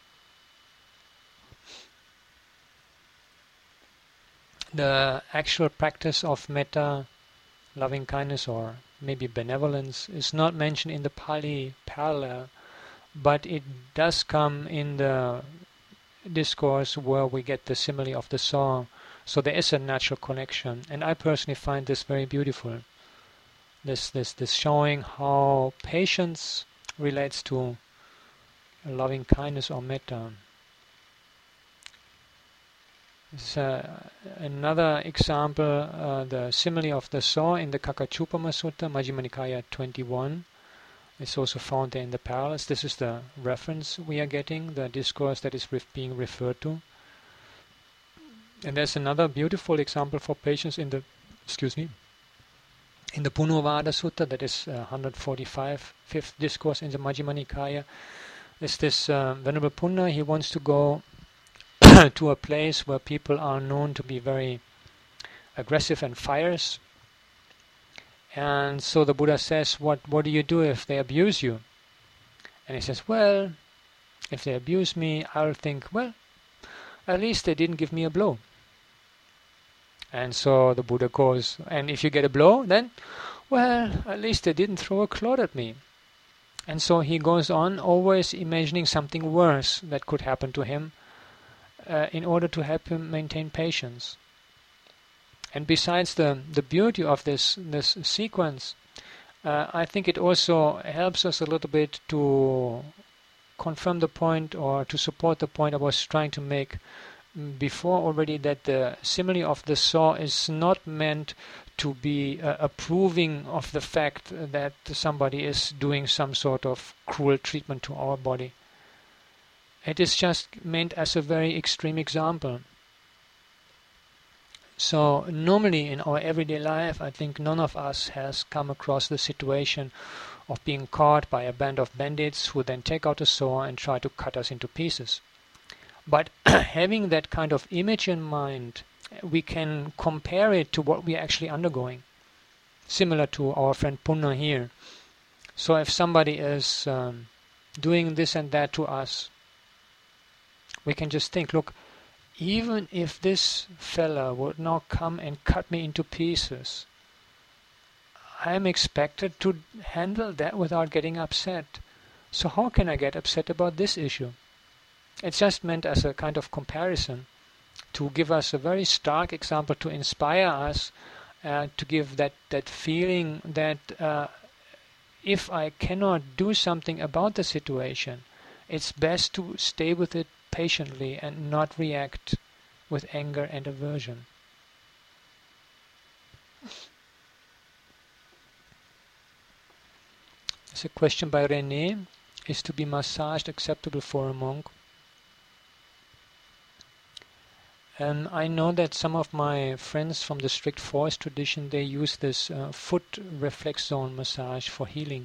The actual practice of metta, loving kindness, or maybe benevolence, is not mentioned in the Pali parallel, but it does come in the discourse where we get the simile of the saw. So there is a natural connection, and I personally find this very beautiful. This showing how patience relates to loving kindness or metta. Another example, the simile of the saw in the Kakachupama Sutta, Majjhima Nikaya 21. It's also found there in the parallels. This is the reference we are getting, the discourse that is being referred to. And there's another beautiful example for patience in the Punuvada Sutta, that is 145, fifth discourse in the Majjhima Nikaya. There's this Venerable Punna. He wants to go to a place where people are known to be very aggressive and fierce. And so the Buddha says, what do you do if they abuse you? And he says, well, if they abuse me, I'll think, well, at least they didn't give me a blow. And so the Buddha goes, and if you get a blow, then, well, at least they didn't throw a clod at me. And so he goes on, always imagining something worse that could happen to him in order to help him maintain patience. And besides the beauty of this sequence, I think it also helps us a little bit to confirm the point, or to support the point I was trying to make before already, that the simile of the saw is not meant to be approving of the fact that somebody is doing some sort of cruel treatment to our body. It is just meant as a very extreme example. So normally in our everyday life, I think none of us has come across the situation of being caught by a band of bandits who then take out a saw and try to cut us into pieces. But having that kind of image in mind, we can compare it to what we are actually undergoing, similar to our friend Punna here. So if somebody is doing this and that to us, we can just think, look, even if this fella would now come and cut me into pieces, I am expected to handle that without getting upset. So how can I get upset about this issue? It's just meant as a kind of comparison to give us a very stark example, to inspire us, to give that feeling that if I cannot do something about the situation, it's best to stay with it patiently and not react with anger and aversion. There's a question by René. Is to be massaged acceptable for a monk? I know that some of my friends from the strict forest tradition, they use this foot reflex zone massage for healing.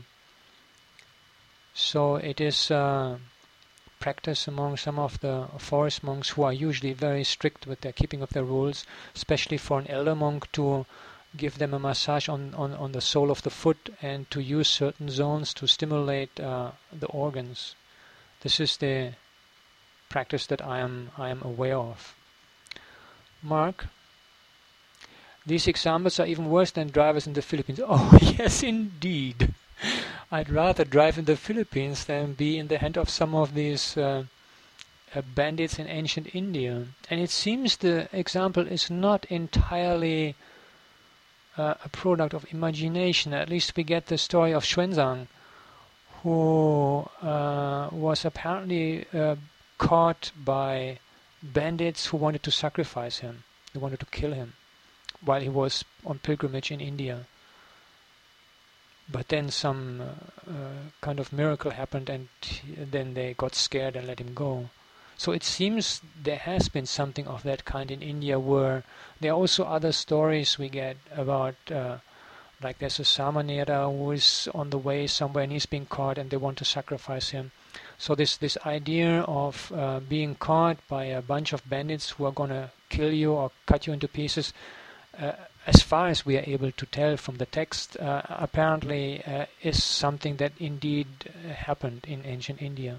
So it is practice among some of the forest monks who are usually very strict with their keeping of their rules, especially for an elder monk to give them a massage on the sole of the foot and to use certain zones to stimulate the organs. This is the practice that I am aware of. Mark, these examples are even worse than drivers in the Philippines. Oh, yes, indeed. I'd rather drive in the Philippines than be in the hand of some of these bandits in ancient India. And it seems the example is not entirely a product of imagination. At least we get the story of Xuanzang, who was apparently caught by bandits who wanted to sacrifice him. They wanted to kill him while he was on pilgrimage in India. But then some kind of miracle happened, and then they got scared and let him go. So it seems there has been something of that kind in India, where there are also other stories we get about, like there's a Samanera who is on the way somewhere and he's being caught and they want to sacrifice him. So this idea of being caught by a bunch of bandits who are going to kill you or cut you into pieces, as far as we are able to tell from the text, apparently is something that indeed happened in ancient India.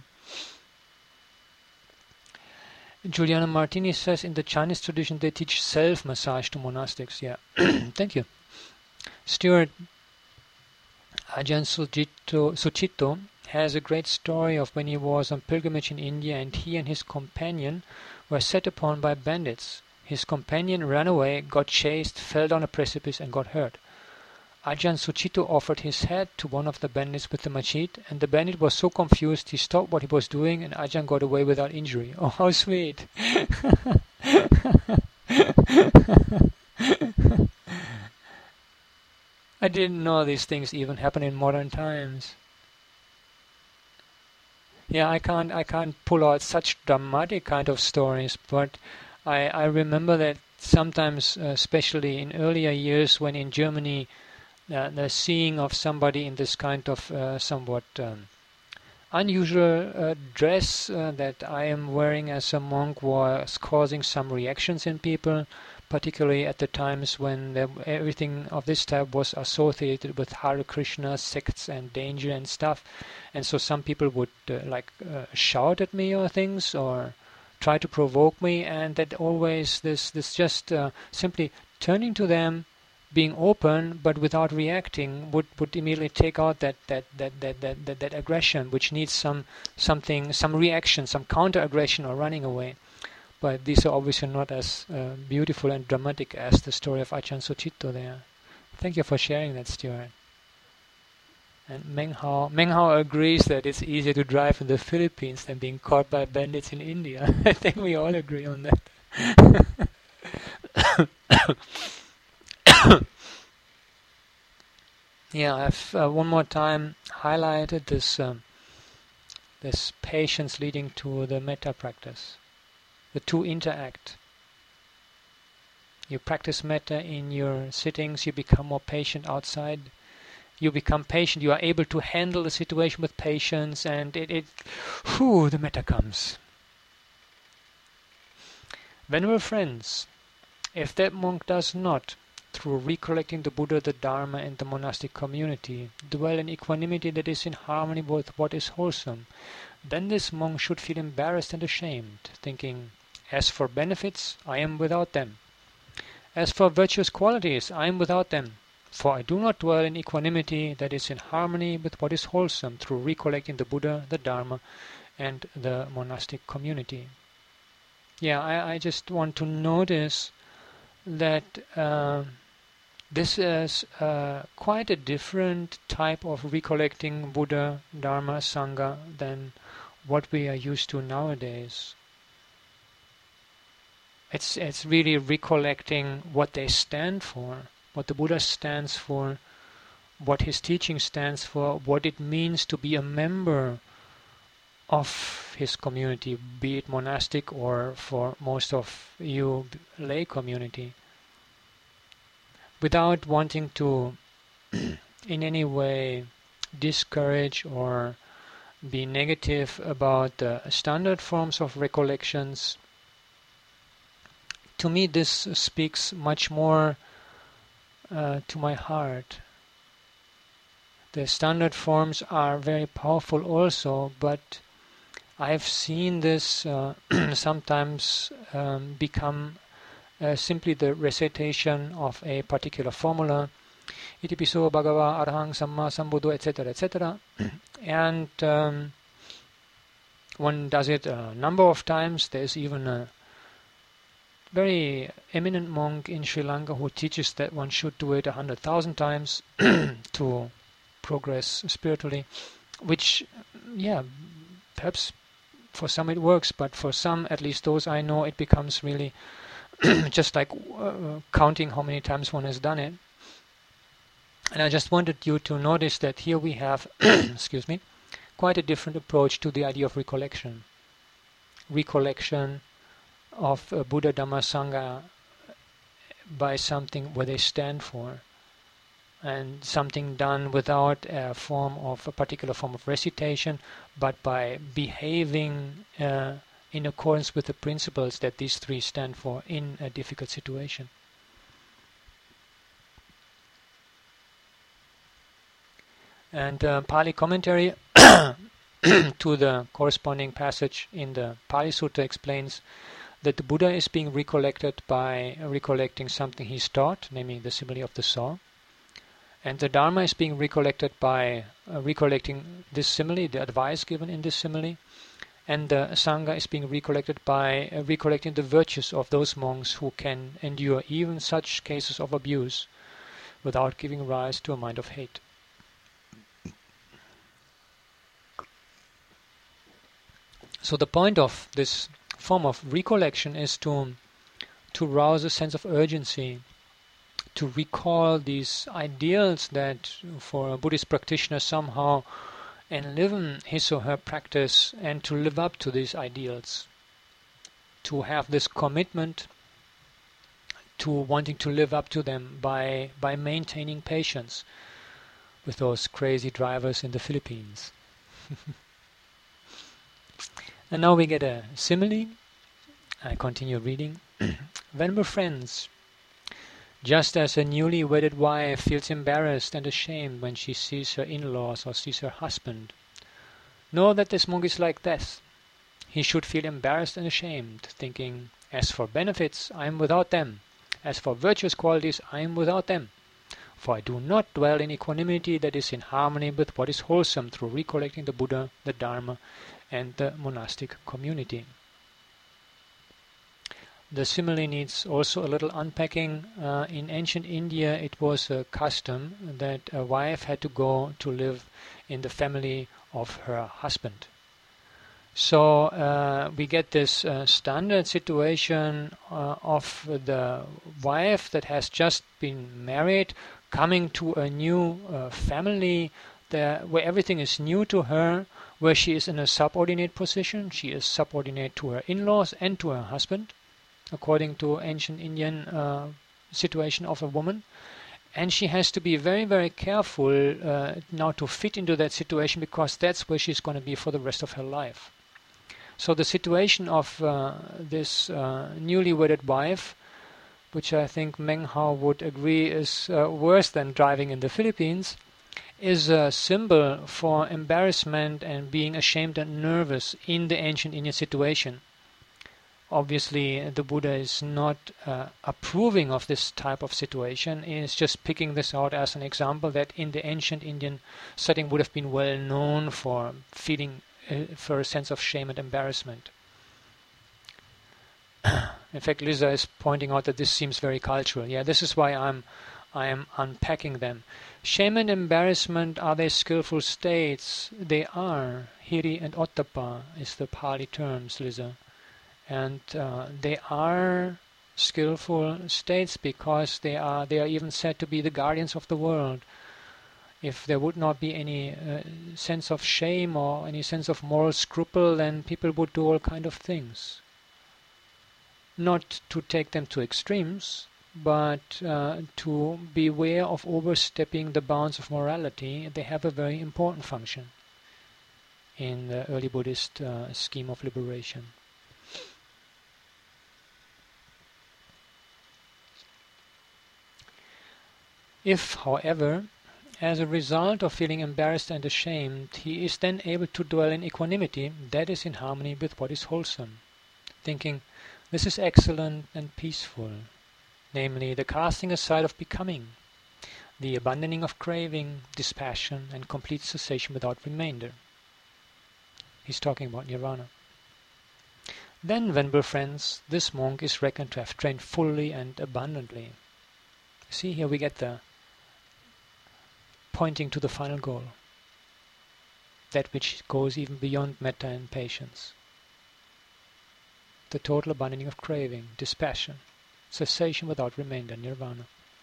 Juliana Martini says in the Chinese tradition they teach self-massage to monastics. Yeah, thank you. Stuart, Ajahn Sucitto has a great story of when he was on pilgrimage in India and he and his companion were set upon by bandits. His companion ran away, got chased, fell down a precipice and got hurt. Ajahn Sucitto offered his head to one of the bandits with the machete, and the bandit was so confused he stopped what he was doing and Ajahn got away without injury. Oh, how sweet! I didn't know these things even happen in modern times. Yeah, I can't pull out such dramatic kind of stories, but I remember that sometimes, especially in earlier years when in Germany the seeing of somebody in this kind of somewhat unusual dress that I am wearing as a monk was causing some reactions in people, particularly at the times when everything of this type was associated with Hare Krishna sects and danger and stuff. And so some people would shout at me or things or try to provoke me, and that always this just simply turning to them, being open but without reacting would immediately take out that aggression, which needs some reaction, some counter aggression or running away. But these are obviously not as beautiful and dramatic as the story of Ajahn Sucitto there. Thank you for sharing that, Stuart. And Meng Hao agrees that it's easier to drive in the Philippines than being caught by bandits in India. I think we all agree on that. Yeah, I've one more time highlighted this patience leading to the metta practice. The two interact. You practice metta in your sittings, you become more patient outside. You become patient, you are able to handle the situation with patience, and the metta comes. Venerable friends, if that monk does not, through recollecting the Buddha, the Dharma, and the monastic community, dwell in equanimity that is in harmony with what is wholesome, then this monk should feel embarrassed and ashamed, thinking, as for benefits, I am without them. As for virtuous qualities, I am without them. For I do not dwell in equanimity that is in harmony with what is wholesome through recollecting the Buddha, the Dharma, and the monastic community. Yeah, I just want to notice that this is quite a different type of recollecting Buddha, Dharma, Sangha than what we are used to nowadays. It's really recollecting what they stand for, what the Buddha stands for, what his teaching stands for, what it means to be a member of his community, be it monastic or for most of you lay community, without wanting to in any way discourage or be negative about the standard forms of recollections. To me, this speaks much more to my heart. The standard forms are very powerful also, but I've seen this sometimes become simply the recitation of a particular formula, iti piso bhagava arhang samma sambuddho, etc., etc. And one does it a number of times. There's even a very eminent monk in Sri Lanka who teaches that one should do it 100,000 times to progress spiritually, which, yeah, perhaps for some it works, but for some, at least those I know, it becomes really just like counting how many times one has done it. And I just wanted you to notice that here we have, excuse me, quite a different approach to the idea of recollection. Recollection of Buddha, Dhamma, Sangha by something where they stand for, and something done without a particular form of recitation, but by behaving in accordance with the principles that these three stand for in a difficult situation. And Pali commentary to the corresponding passage in the Pali Sutta explains that the Buddha is being recollected by recollecting something he's taught, namely the simile of the saw. And the Dharma is being recollected by recollecting this simile, the advice given in this simile. And the Sangha is being recollected by recollecting the virtues of those monks who can endure even such cases of abuse without giving rise to a mind of hate. So the point of this form of recollection is to rouse a sense of urgency, to recall these ideals that for a Buddhist practitioner somehow enliven his or her practice, and to live up to these ideals, to have this commitment to wanting to live up to them by maintaining patience with those crazy drivers in the Philippines. And now we get a simile. I continue reading. Venerable friends, just as a newly wedded wife feels embarrassed and ashamed when she sees her in-laws or sees her husband, know that this monk is like this. He should feel embarrassed and ashamed, thinking, as for benefits, I am without them. As for virtuous qualities, I am without them. For I do not dwell in equanimity that is in harmony with what is wholesome through recollecting the Buddha, the Dharma, and the monastic community. The simile needs also a little unpacking. In ancient India, it was a custom that a wife had to go to live in the family of her husband. So we get this standard situation of the wife that has just been married, coming to a new family where everything is new to her, where she is in a subordinate position. She is subordinate to her in-laws and to her husband, according to ancient Indian situation of a woman. And she has to be very, very careful now to fit into that situation, because that's where she's going to be for the rest of her life. So the situation of this newly wedded wife, which I think Meng Hao would agree is worse than driving in the Philippines, is a symbol for embarrassment and being ashamed and nervous in the ancient Indian situation. Obviously, the Buddha is not approving of this type of situation. He is just picking this out as an example that in the ancient Indian setting would have been well known for feeling for a sense of shame and embarrassment. In fact, Lisa is pointing out that this seems very cultural. Yeah, this is why I'm I am unpacking them. Shame and embarrassment, are they skillful states? They are. Hiri and Ottappa is the Pali terms, Lisa. And they are skillful states because they are even said to be the guardians of the world. If there would not be any sense of shame or any sense of moral scruple, then people would do all kind of things. Not to take them to extremes, but to beware of overstepping the bounds of morality. They have a very important function in the early Buddhist scheme of liberation. If, however, as a result of feeling embarrassed and ashamed, he is then able to dwell in equanimity, that is in harmony with what is wholesome, thinking, this is excellent and peaceful, namely the casting aside of becoming, the abandoning of craving, dispassion, and complete cessation without remainder. He's talking about nirvana. Then, venerable friends, this monk is reckoned to have trained fully and abundantly. See, here we get the pointing to the final goal, that which goes even beyond metta and patience. The total abandoning of craving, dispassion, cessation without remainder, nirvana.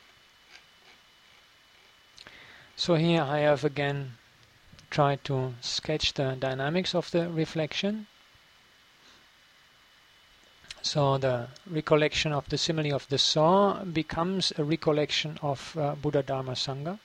So here I have again tried to sketch the dynamics of the reflection. So the recollection of the simile of the saw becomes a recollection of Buddha, Dharma, Sangha.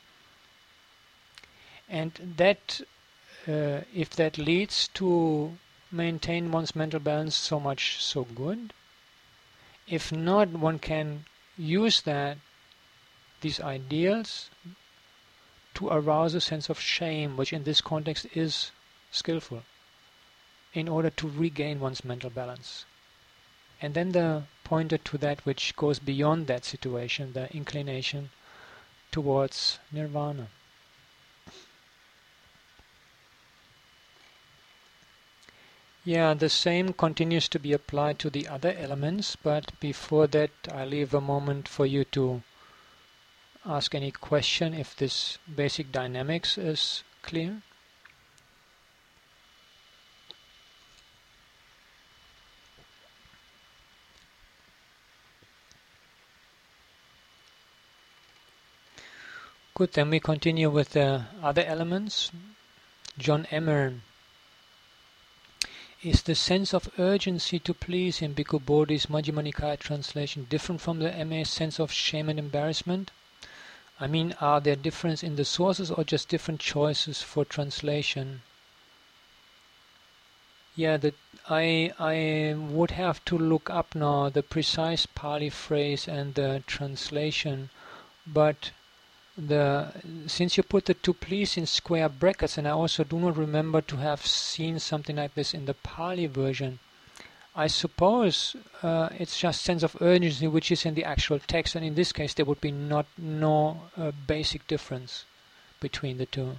And that, if that leads to maintain one's mental balance, so much so good. If not, one can use these ideals to arouse a sense of shame, which in this context is skillful, in order to regain one's mental balance. And then the pointer to that which goes beyond that situation, the inclination towards nirvana. Yeah, the same continues to be applied to the other elements, but before that I leave a moment for you to ask any question if this basic dynamics is clear. Good, then we continue with the other elements. John Emmer. Is the sense of urgency to please him, Bhikkhu Bodhi's Majjhima Nikaya translation, different from the MA sense of shame and embarrassment? I mean, are there differences in the sources or just different choices for translation? Yeah, I would have to look up now the precise Pali phrase and the translation, but since you put the to please in square brackets, and I also do not remember to have seen something like this in the Pali version, I suppose it's just sense of urgency which is in the actual text, and in this case there would be no basic difference between the two.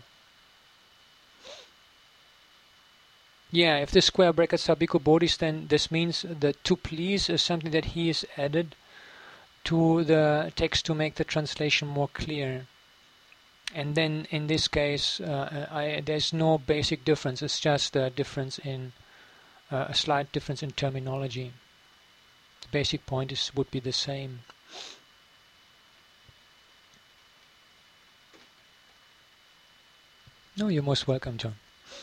Yeah, if the square brackets are Bhikkhu Bodhis, then this means the to please is something that he is added to the text to make the translation more clear. And then in this case there's no basic difference, it's just a difference in a slight difference in terminology. The basic point would be the same. No, you're most welcome, John.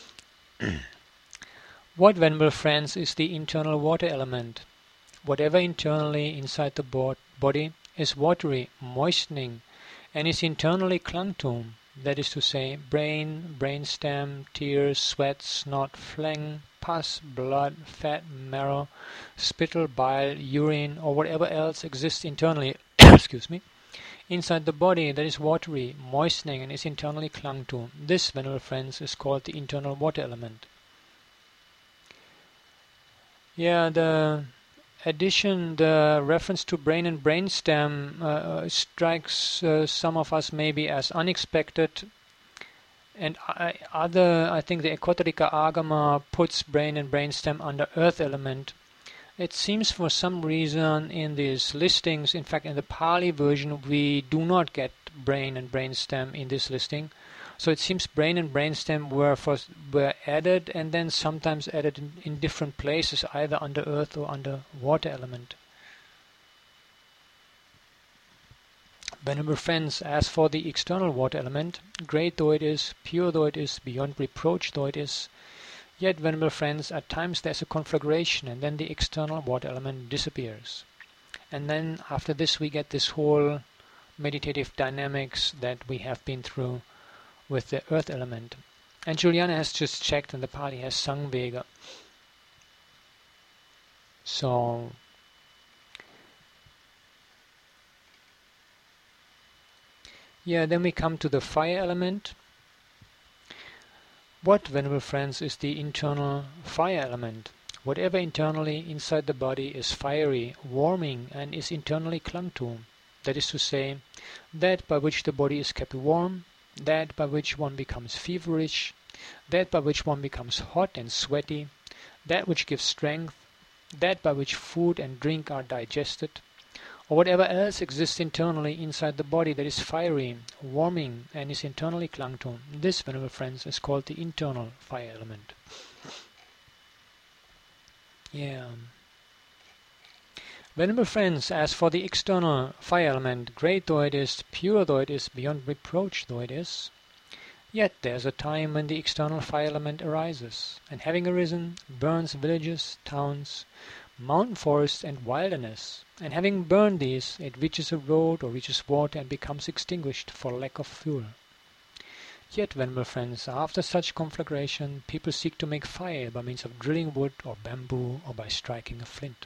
What, venerable friends, is the internal water element? Whatever internally inside the body is watery, moistening, and is internally clung to, that is to say, brain, brainstem, tears, sweat, snot, phlegm, pus, blood, fat, marrow, spittle, bile, urine, or whatever else exists internally, excuse me, inside the body that is watery, moistening, and is internally clung to. This, venerable friends, is called the internal water element. Yeah, the reference to brain and brainstem strikes some of us maybe as unexpected, and I think the Ekotarika Agama puts brain and brainstem under earth element, It seems for some reason in these listings, in fact in the Pali version, we do not get brain and brainstem in this listing. So it seems brain and brainstem were added and then sometimes added in different places, either under earth or under water element. Venerable friends, as for the external water element, great though it is, pure though it is, beyond reproach though it is, yet, venerable friends, at times there's a conflagration and then the external water element disappears. And then after this we get this whole meditative dynamics that we have been through with the earth element. And Juliana has just checked and the Pali has Samvega. So yeah, then we come to the fire element. What, venerable friends, is the internal fire element? Whatever internally inside the body is fiery, warming, and is internally clung to. That is to say, that by which the body is kept warm, that by which one becomes feverish, that by which one becomes hot and sweaty, that which gives strength, that by which food and drink are digested, or whatever else exists internally inside the body that is fiery, warming, and is internally clung to. This, venerable friends, is called the internal fire element. Yeah. Venerable friends, as for the external fire element, great though it is, pure though it is, beyond reproach though it is, yet there's a time when the external fire element arises, and having arisen, burns villages, towns, mountain forests and wilderness, and having burned these, it reaches a road or reaches water and becomes extinguished for lack of fuel. Yet, venerable friends, after such conflagration, people seek to make fire by means of drilling wood or bamboo or by striking a flint.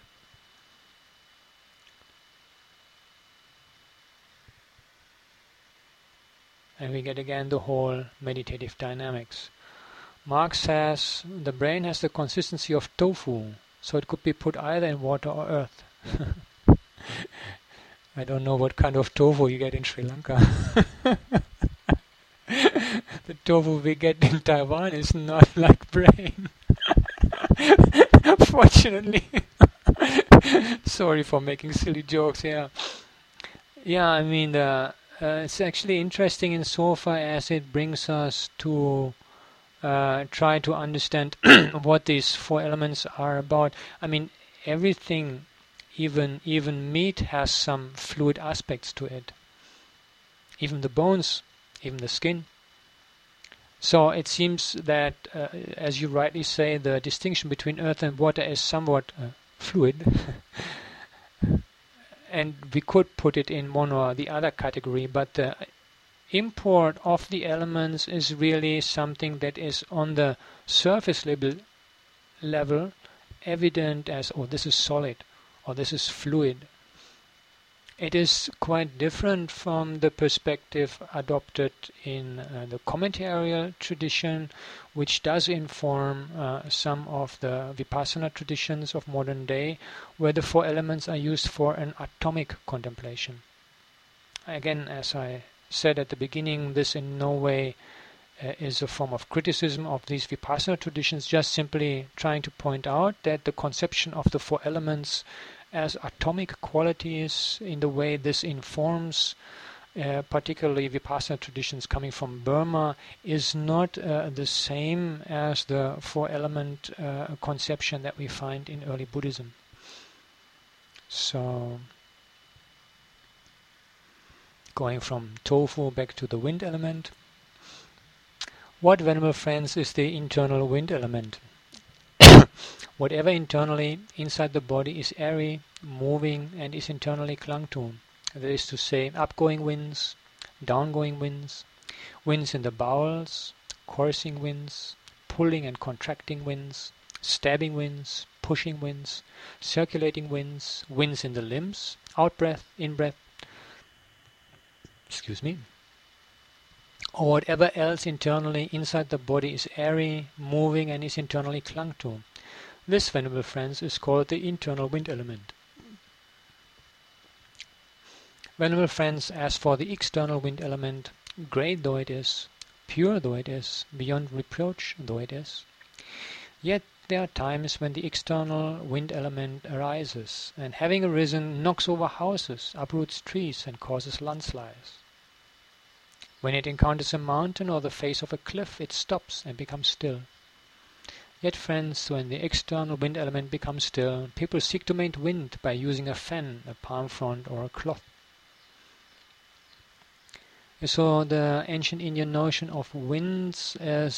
And we get again the whole meditative dynamics. Marx says the brain has the consistency of tofu, so it could be put either in water or earth. I don't know what kind of tofu you get in Sri Lanka. The tofu we get in Taiwan is not like brain. Fortunately. Sorry for making silly jokes, yeah. Yeah, I mean, it's actually interesting insofar as it brings us to try to understand what these four elements are about. I mean, everything, even meat, has some fluid aspects to it. Even the bones, even the skin. So it seems that, as you rightly say, the distinction between earth and water is somewhat fluid. And we could put it in one or the other category, but the import of the elements is really something that is on the surface level evident as, oh, this is solid, or this is fluid. It is quite different from the perspective adopted in the commentarial tradition, which does inform some of the Vipassana traditions of modern day, where the four elements are used for an atomic contemplation. Again, as I said at the beginning, this in no way is a form of criticism of these Vipassana traditions, just simply trying to point out that the conception of the four elements as atomic qualities, in the way this informs particularly Vipassana traditions coming from Burma, is not the same as the four-element conception that we find in early Buddhism. So, going from tofu back to the wind element. What, venerable friends, is the internal wind element? Whatever internally inside the body is airy, moving, and is internally clung to. That is to say, upgoing winds, downgoing winds, winds in the bowels, coursing winds, pulling and contracting winds, stabbing winds, pushing winds, circulating winds, winds in the limbs, out-breath, in-breath, or whatever else internally inside the body is airy, moving, and is internally clung to. This, venerable friends, is called the internal wind element. Venerable friends, as for the external wind element, great though it is, pure though it is, beyond reproach though it is, yet there are times when the external wind element arises, and having arisen, knocks over houses, uproots trees, and causes landslides. When it encounters a mountain or the face of a cliff, it stops and becomes still. Yet, friends, when the external wind element becomes still, people seek to make wind by using a fan, a palm frond, or a cloth. So the ancient Indian notion of winds as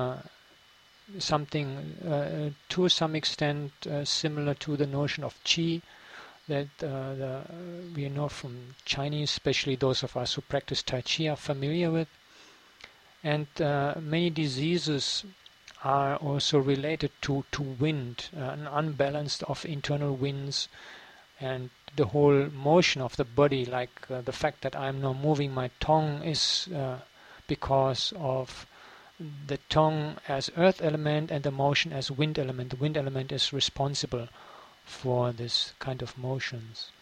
something to some extent similar to the notion of qi that we know from Chinese, especially those of us who practice Tai Chi are familiar with. And many diseases are also related to wind, an unbalance of internal winds, and the whole motion of the body, like the fact that I'm now moving my tongue is because of the tongue as earth element and the motion as wind element. The wind element is responsible for this kind of motions.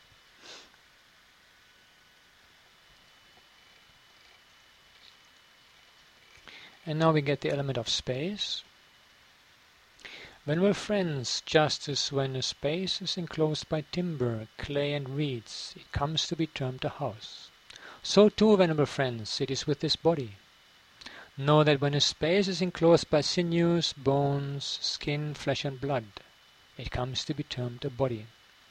And now we get the element of space. When we're friends, just as when a space is enclosed by timber, clay and reeds, it comes to be termed a house. So too, venerable friends, it is with this body. Know that when a space is enclosed by sinews, bones, skin, flesh and blood, it comes to be termed a body.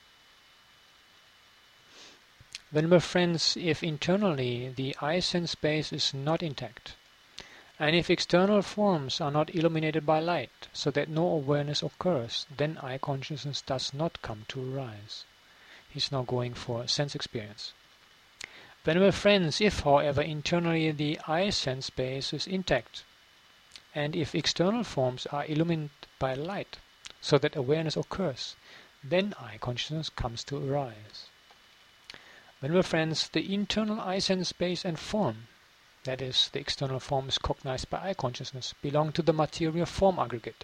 Venerable friends, if internally the eye-sense space is not intact, and if external forms are not illuminated by light, so that no awareness occurs, then eye consciousness does not come to arise. He's now going for sense experience. Venerable friends, if, however, internally the eye-sense space is intact, and if external forms are illuminated by light, so that awareness occurs, then eye consciousness comes to arise. Venerable friends, the internal eye-sense space and form, that is, the external forms cognized by eye consciousness, belong to the material form aggregate.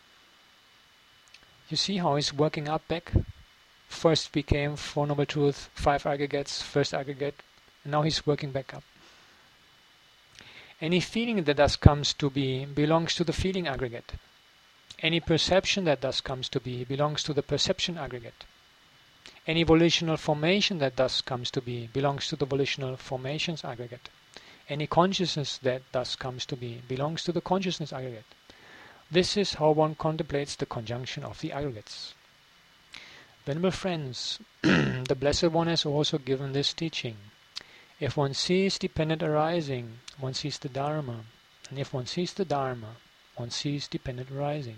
You see how he's working up back? First became Four Noble Truth, 5 aggregates, first aggregate, and now he's working back up. Any feeling that thus comes to be belongs to the feeling aggregate. Any perception that thus comes to be belongs to the perception aggregate. Any volitional formation that thus comes to be belongs to the volitional formations aggregate. Any consciousness that thus comes to be belongs to the consciousness aggregate. This is how one contemplates the conjunction of the aggregates. Venerable friends, the Blessed One has also given this teaching. If one sees dependent arising, one sees the Dharma. And if one sees the Dharma, one sees dependent arising.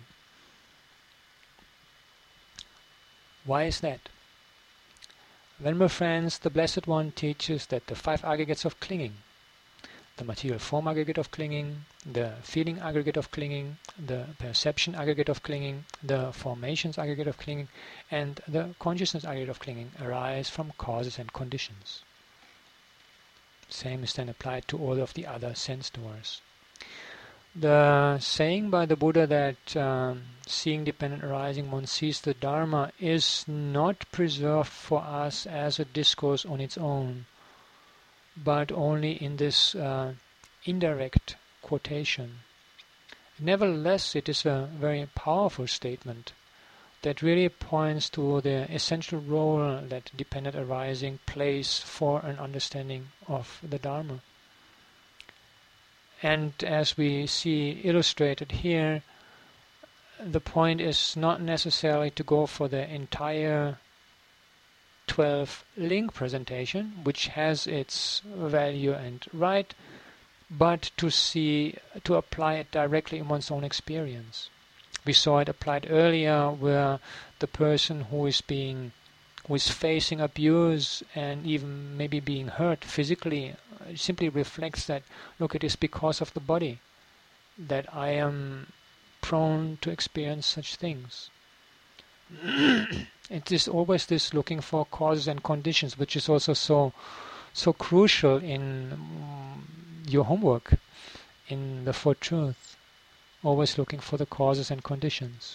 Why is that? Venerable friends, the Blessed One teaches that the 5 aggregates of clinging, the material form aggregate of clinging, the feeling aggregate of clinging, the perception aggregate of clinging, the formations aggregate of clinging, and the consciousness aggregate of clinging arise from causes and conditions. Same is then applied to all of the other sense doors. The saying by the Buddha that seeing dependent arising one sees the Dharma is not preserved for us as a discourse on its own, but only in this indirect quotation. Nevertheless, it is a very powerful statement that really points to the essential role that dependent arising plays for an understanding of the Dharma. And as we see illustrated here, the point is not necessarily to go for the entire 12 link presentation, which has its value and right, but to apply it directly in one's own experience. We saw it applied earlier, where the person who is facing abuse and even maybe being hurt physically simply reflects that, look, it is because of the body that I am prone to experience such things. It is always this looking for causes and conditions, which is also so crucial in your homework in the Four Truths. Always looking for the causes and conditions.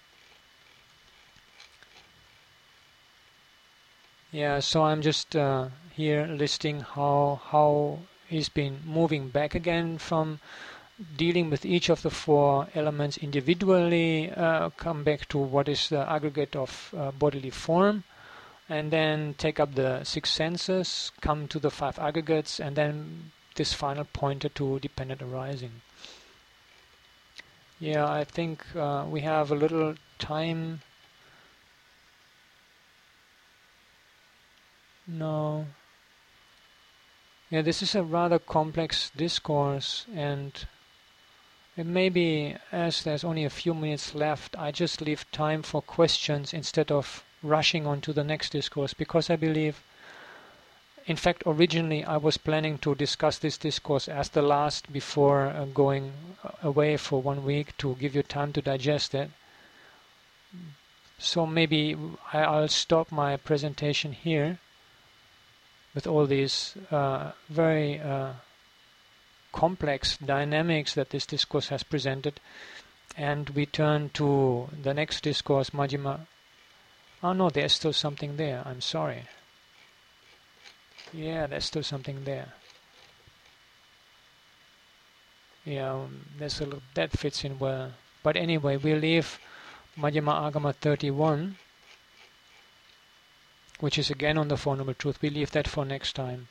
Yeah, so I'm just here listing how he's been moving back again from dealing with each of the four elements individually, come back to what is the aggregate of bodily form, and then take up the six senses, come to the five aggregates, and then this final pointer to dependent arising. Yeah, I think we have a little time. No. Yeah, this is a rather complex discourse, and maybe as there's only a few minutes left, I just leave time for questions instead of rushing on to the next discourse, because I believe, in fact, originally I was planning to discuss this discourse as the last before going away for 1 week to give you time to digest it. So maybe I'll stop my presentation here with all these very complex dynamics that this discourse has presented, and we turn to the next discourse, Majjhima. Oh no, there's still something there. I'm sorry. Yeah, there's still something there. Yeah, there's that fits in well. But anyway, we leave Majjhima Agama 31, which is again on the Four Noble Truth. We leave that for next time.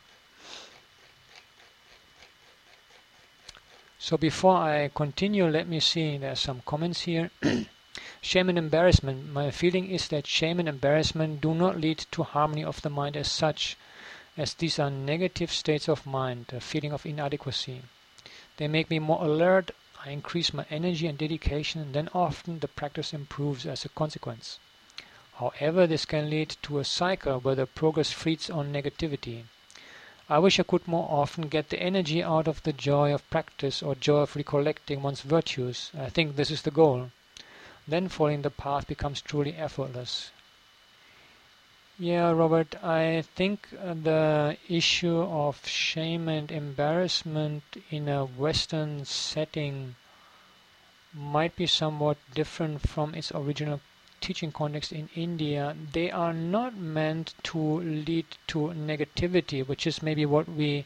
So before I continue, let me see, there's some comments here. Shame and embarrassment. My feeling is that shame and embarrassment do not lead to harmony of the mind as such, as these are negative states of mind, a feeling of inadequacy. They make me more alert, I increase my energy and dedication, and then often the practice improves as a consequence. However, this can lead to a cycle where the progress feeds on negativity. I wish I could more often get the energy out of the joy of practice or joy of recollecting one's virtues. I think this is the goal. Then following the path becomes truly effortless. Yeah, Robert, I think the issue of shame and embarrassment in a Western setting might be somewhat different from its original teaching context in India. They are not meant to lead to negativity, which is maybe what we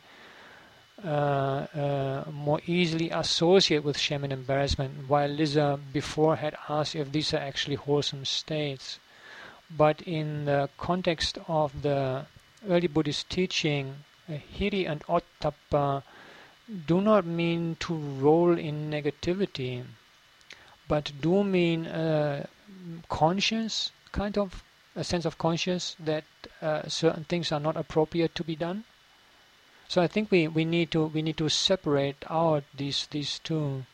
more easily associate with shame and embarrassment, while Lisa before had asked if these are actually wholesome states. But in the context of the early Buddhist teaching, Hiri and Ottappa do not mean to roll in negativity, but do mean conscious, kind of a sense of conscious that certain things are not appropriate to be done. So I think we need to separate out these two.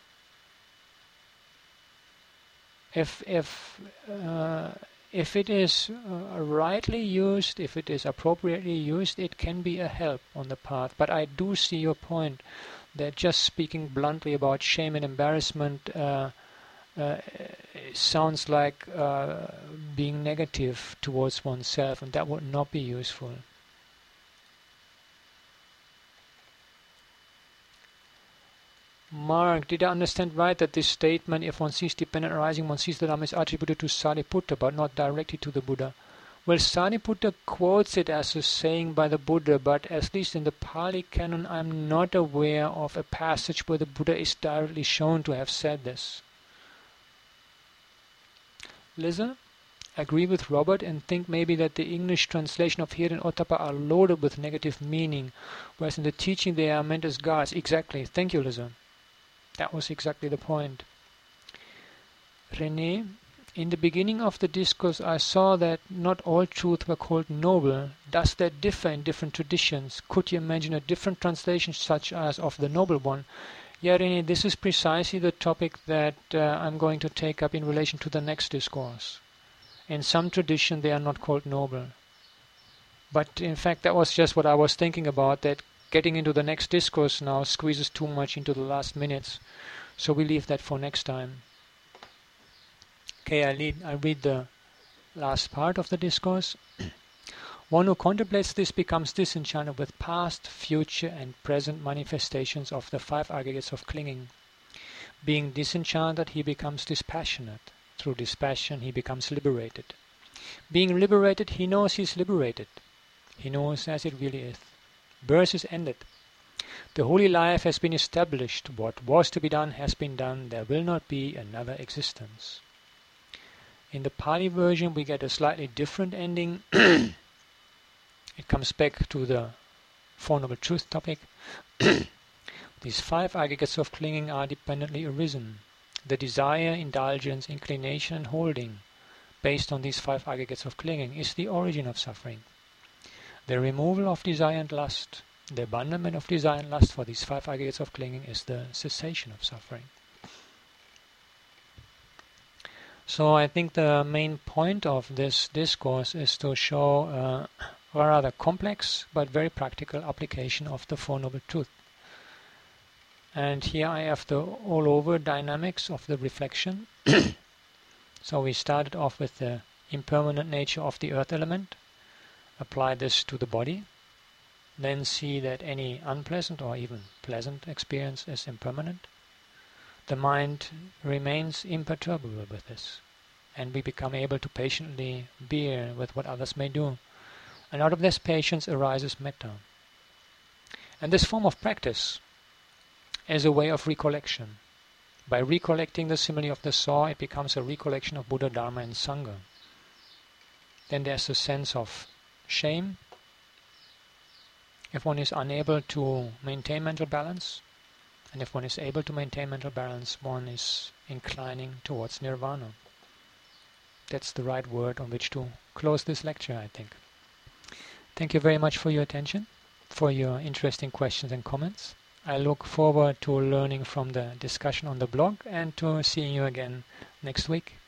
If it is rightly used, if it is appropriately used, it can be a help on the path. But I do see your point that just speaking bluntly about shame and embarrassment sounds like being negative towards oneself, and that would not be useful. Mark, did I understand right that this statement, if one sees dependent arising, one sees the Dhamma, is attributed to Sariputta, but not directly to the Buddha? Well, Sariputta quotes it as a saying by the Buddha, but at least in the Pali Canon, I'm not aware of a passage where the Buddha is directly shown to have said this. Liza, agree with Robert and think maybe that the English translation of Hiri and Ottappa are loaded with negative meaning, whereas in the teaching they are meant as guards. Exactly. Thank you, Liza. That was exactly the point. René, in the beginning of the discourse I saw that not all truths were called noble. Does that differ in different traditions? Could you imagine a different translation such as of the noble one? Yeah, René, this is precisely the topic that I'm going to take up in relation to the next discourse. In some tradition they are not called noble. But in fact that was just what I was thinking about, that getting into the next discourse now squeezes too much into the last minutes. So we leave that for next time. Okay, I read the last part of the discourse. One who contemplates this becomes disenchanted with past, future and present manifestations of the five aggregates of clinging. Being disenchanted, he becomes dispassionate. Through dispassion, he becomes liberated. Being liberated, he knows he is liberated. He knows as it really is. Birth is ended. The holy life has been established. What was to be done has been done. There will not be another existence. In the Pali version we get a slightly different ending. It comes back to the Four Noble Truth topic. These 5 aggregates of clinging are dependently arisen. The desire, indulgence, inclination and holding, based on these 5 aggregates of clinging, is the origin of suffering. The removal of desire and lust, the abandonment of desire and lust for these 5 aggregates of clinging is the cessation of suffering. So I think the main point of this discourse is to show a rather complex but very practical application of the Four Noble Truths. And here I have the all-over dynamics of the reflection. So we started off with the impermanent nature of the earth element, apply this to the body, then see that any unpleasant or even pleasant experience is impermanent. The mind remains imperturbable with this, and we become able to patiently bear with what others may do. And out of this patience arises metta. And this form of practice is a way of recollection. By recollecting the simile of the saw, it becomes a recollection of Buddha, Dharma and Sangha. Then there's a sense of shame if one is unable to maintain mental balance, and if one is able to maintain mental balance, one is inclining towards nirvana. That's the right word on which to close this lecture, I think. Thank you very much for your attention, for your interesting questions and comments. I look forward to learning from the discussion on the blog and to seeing you again next week.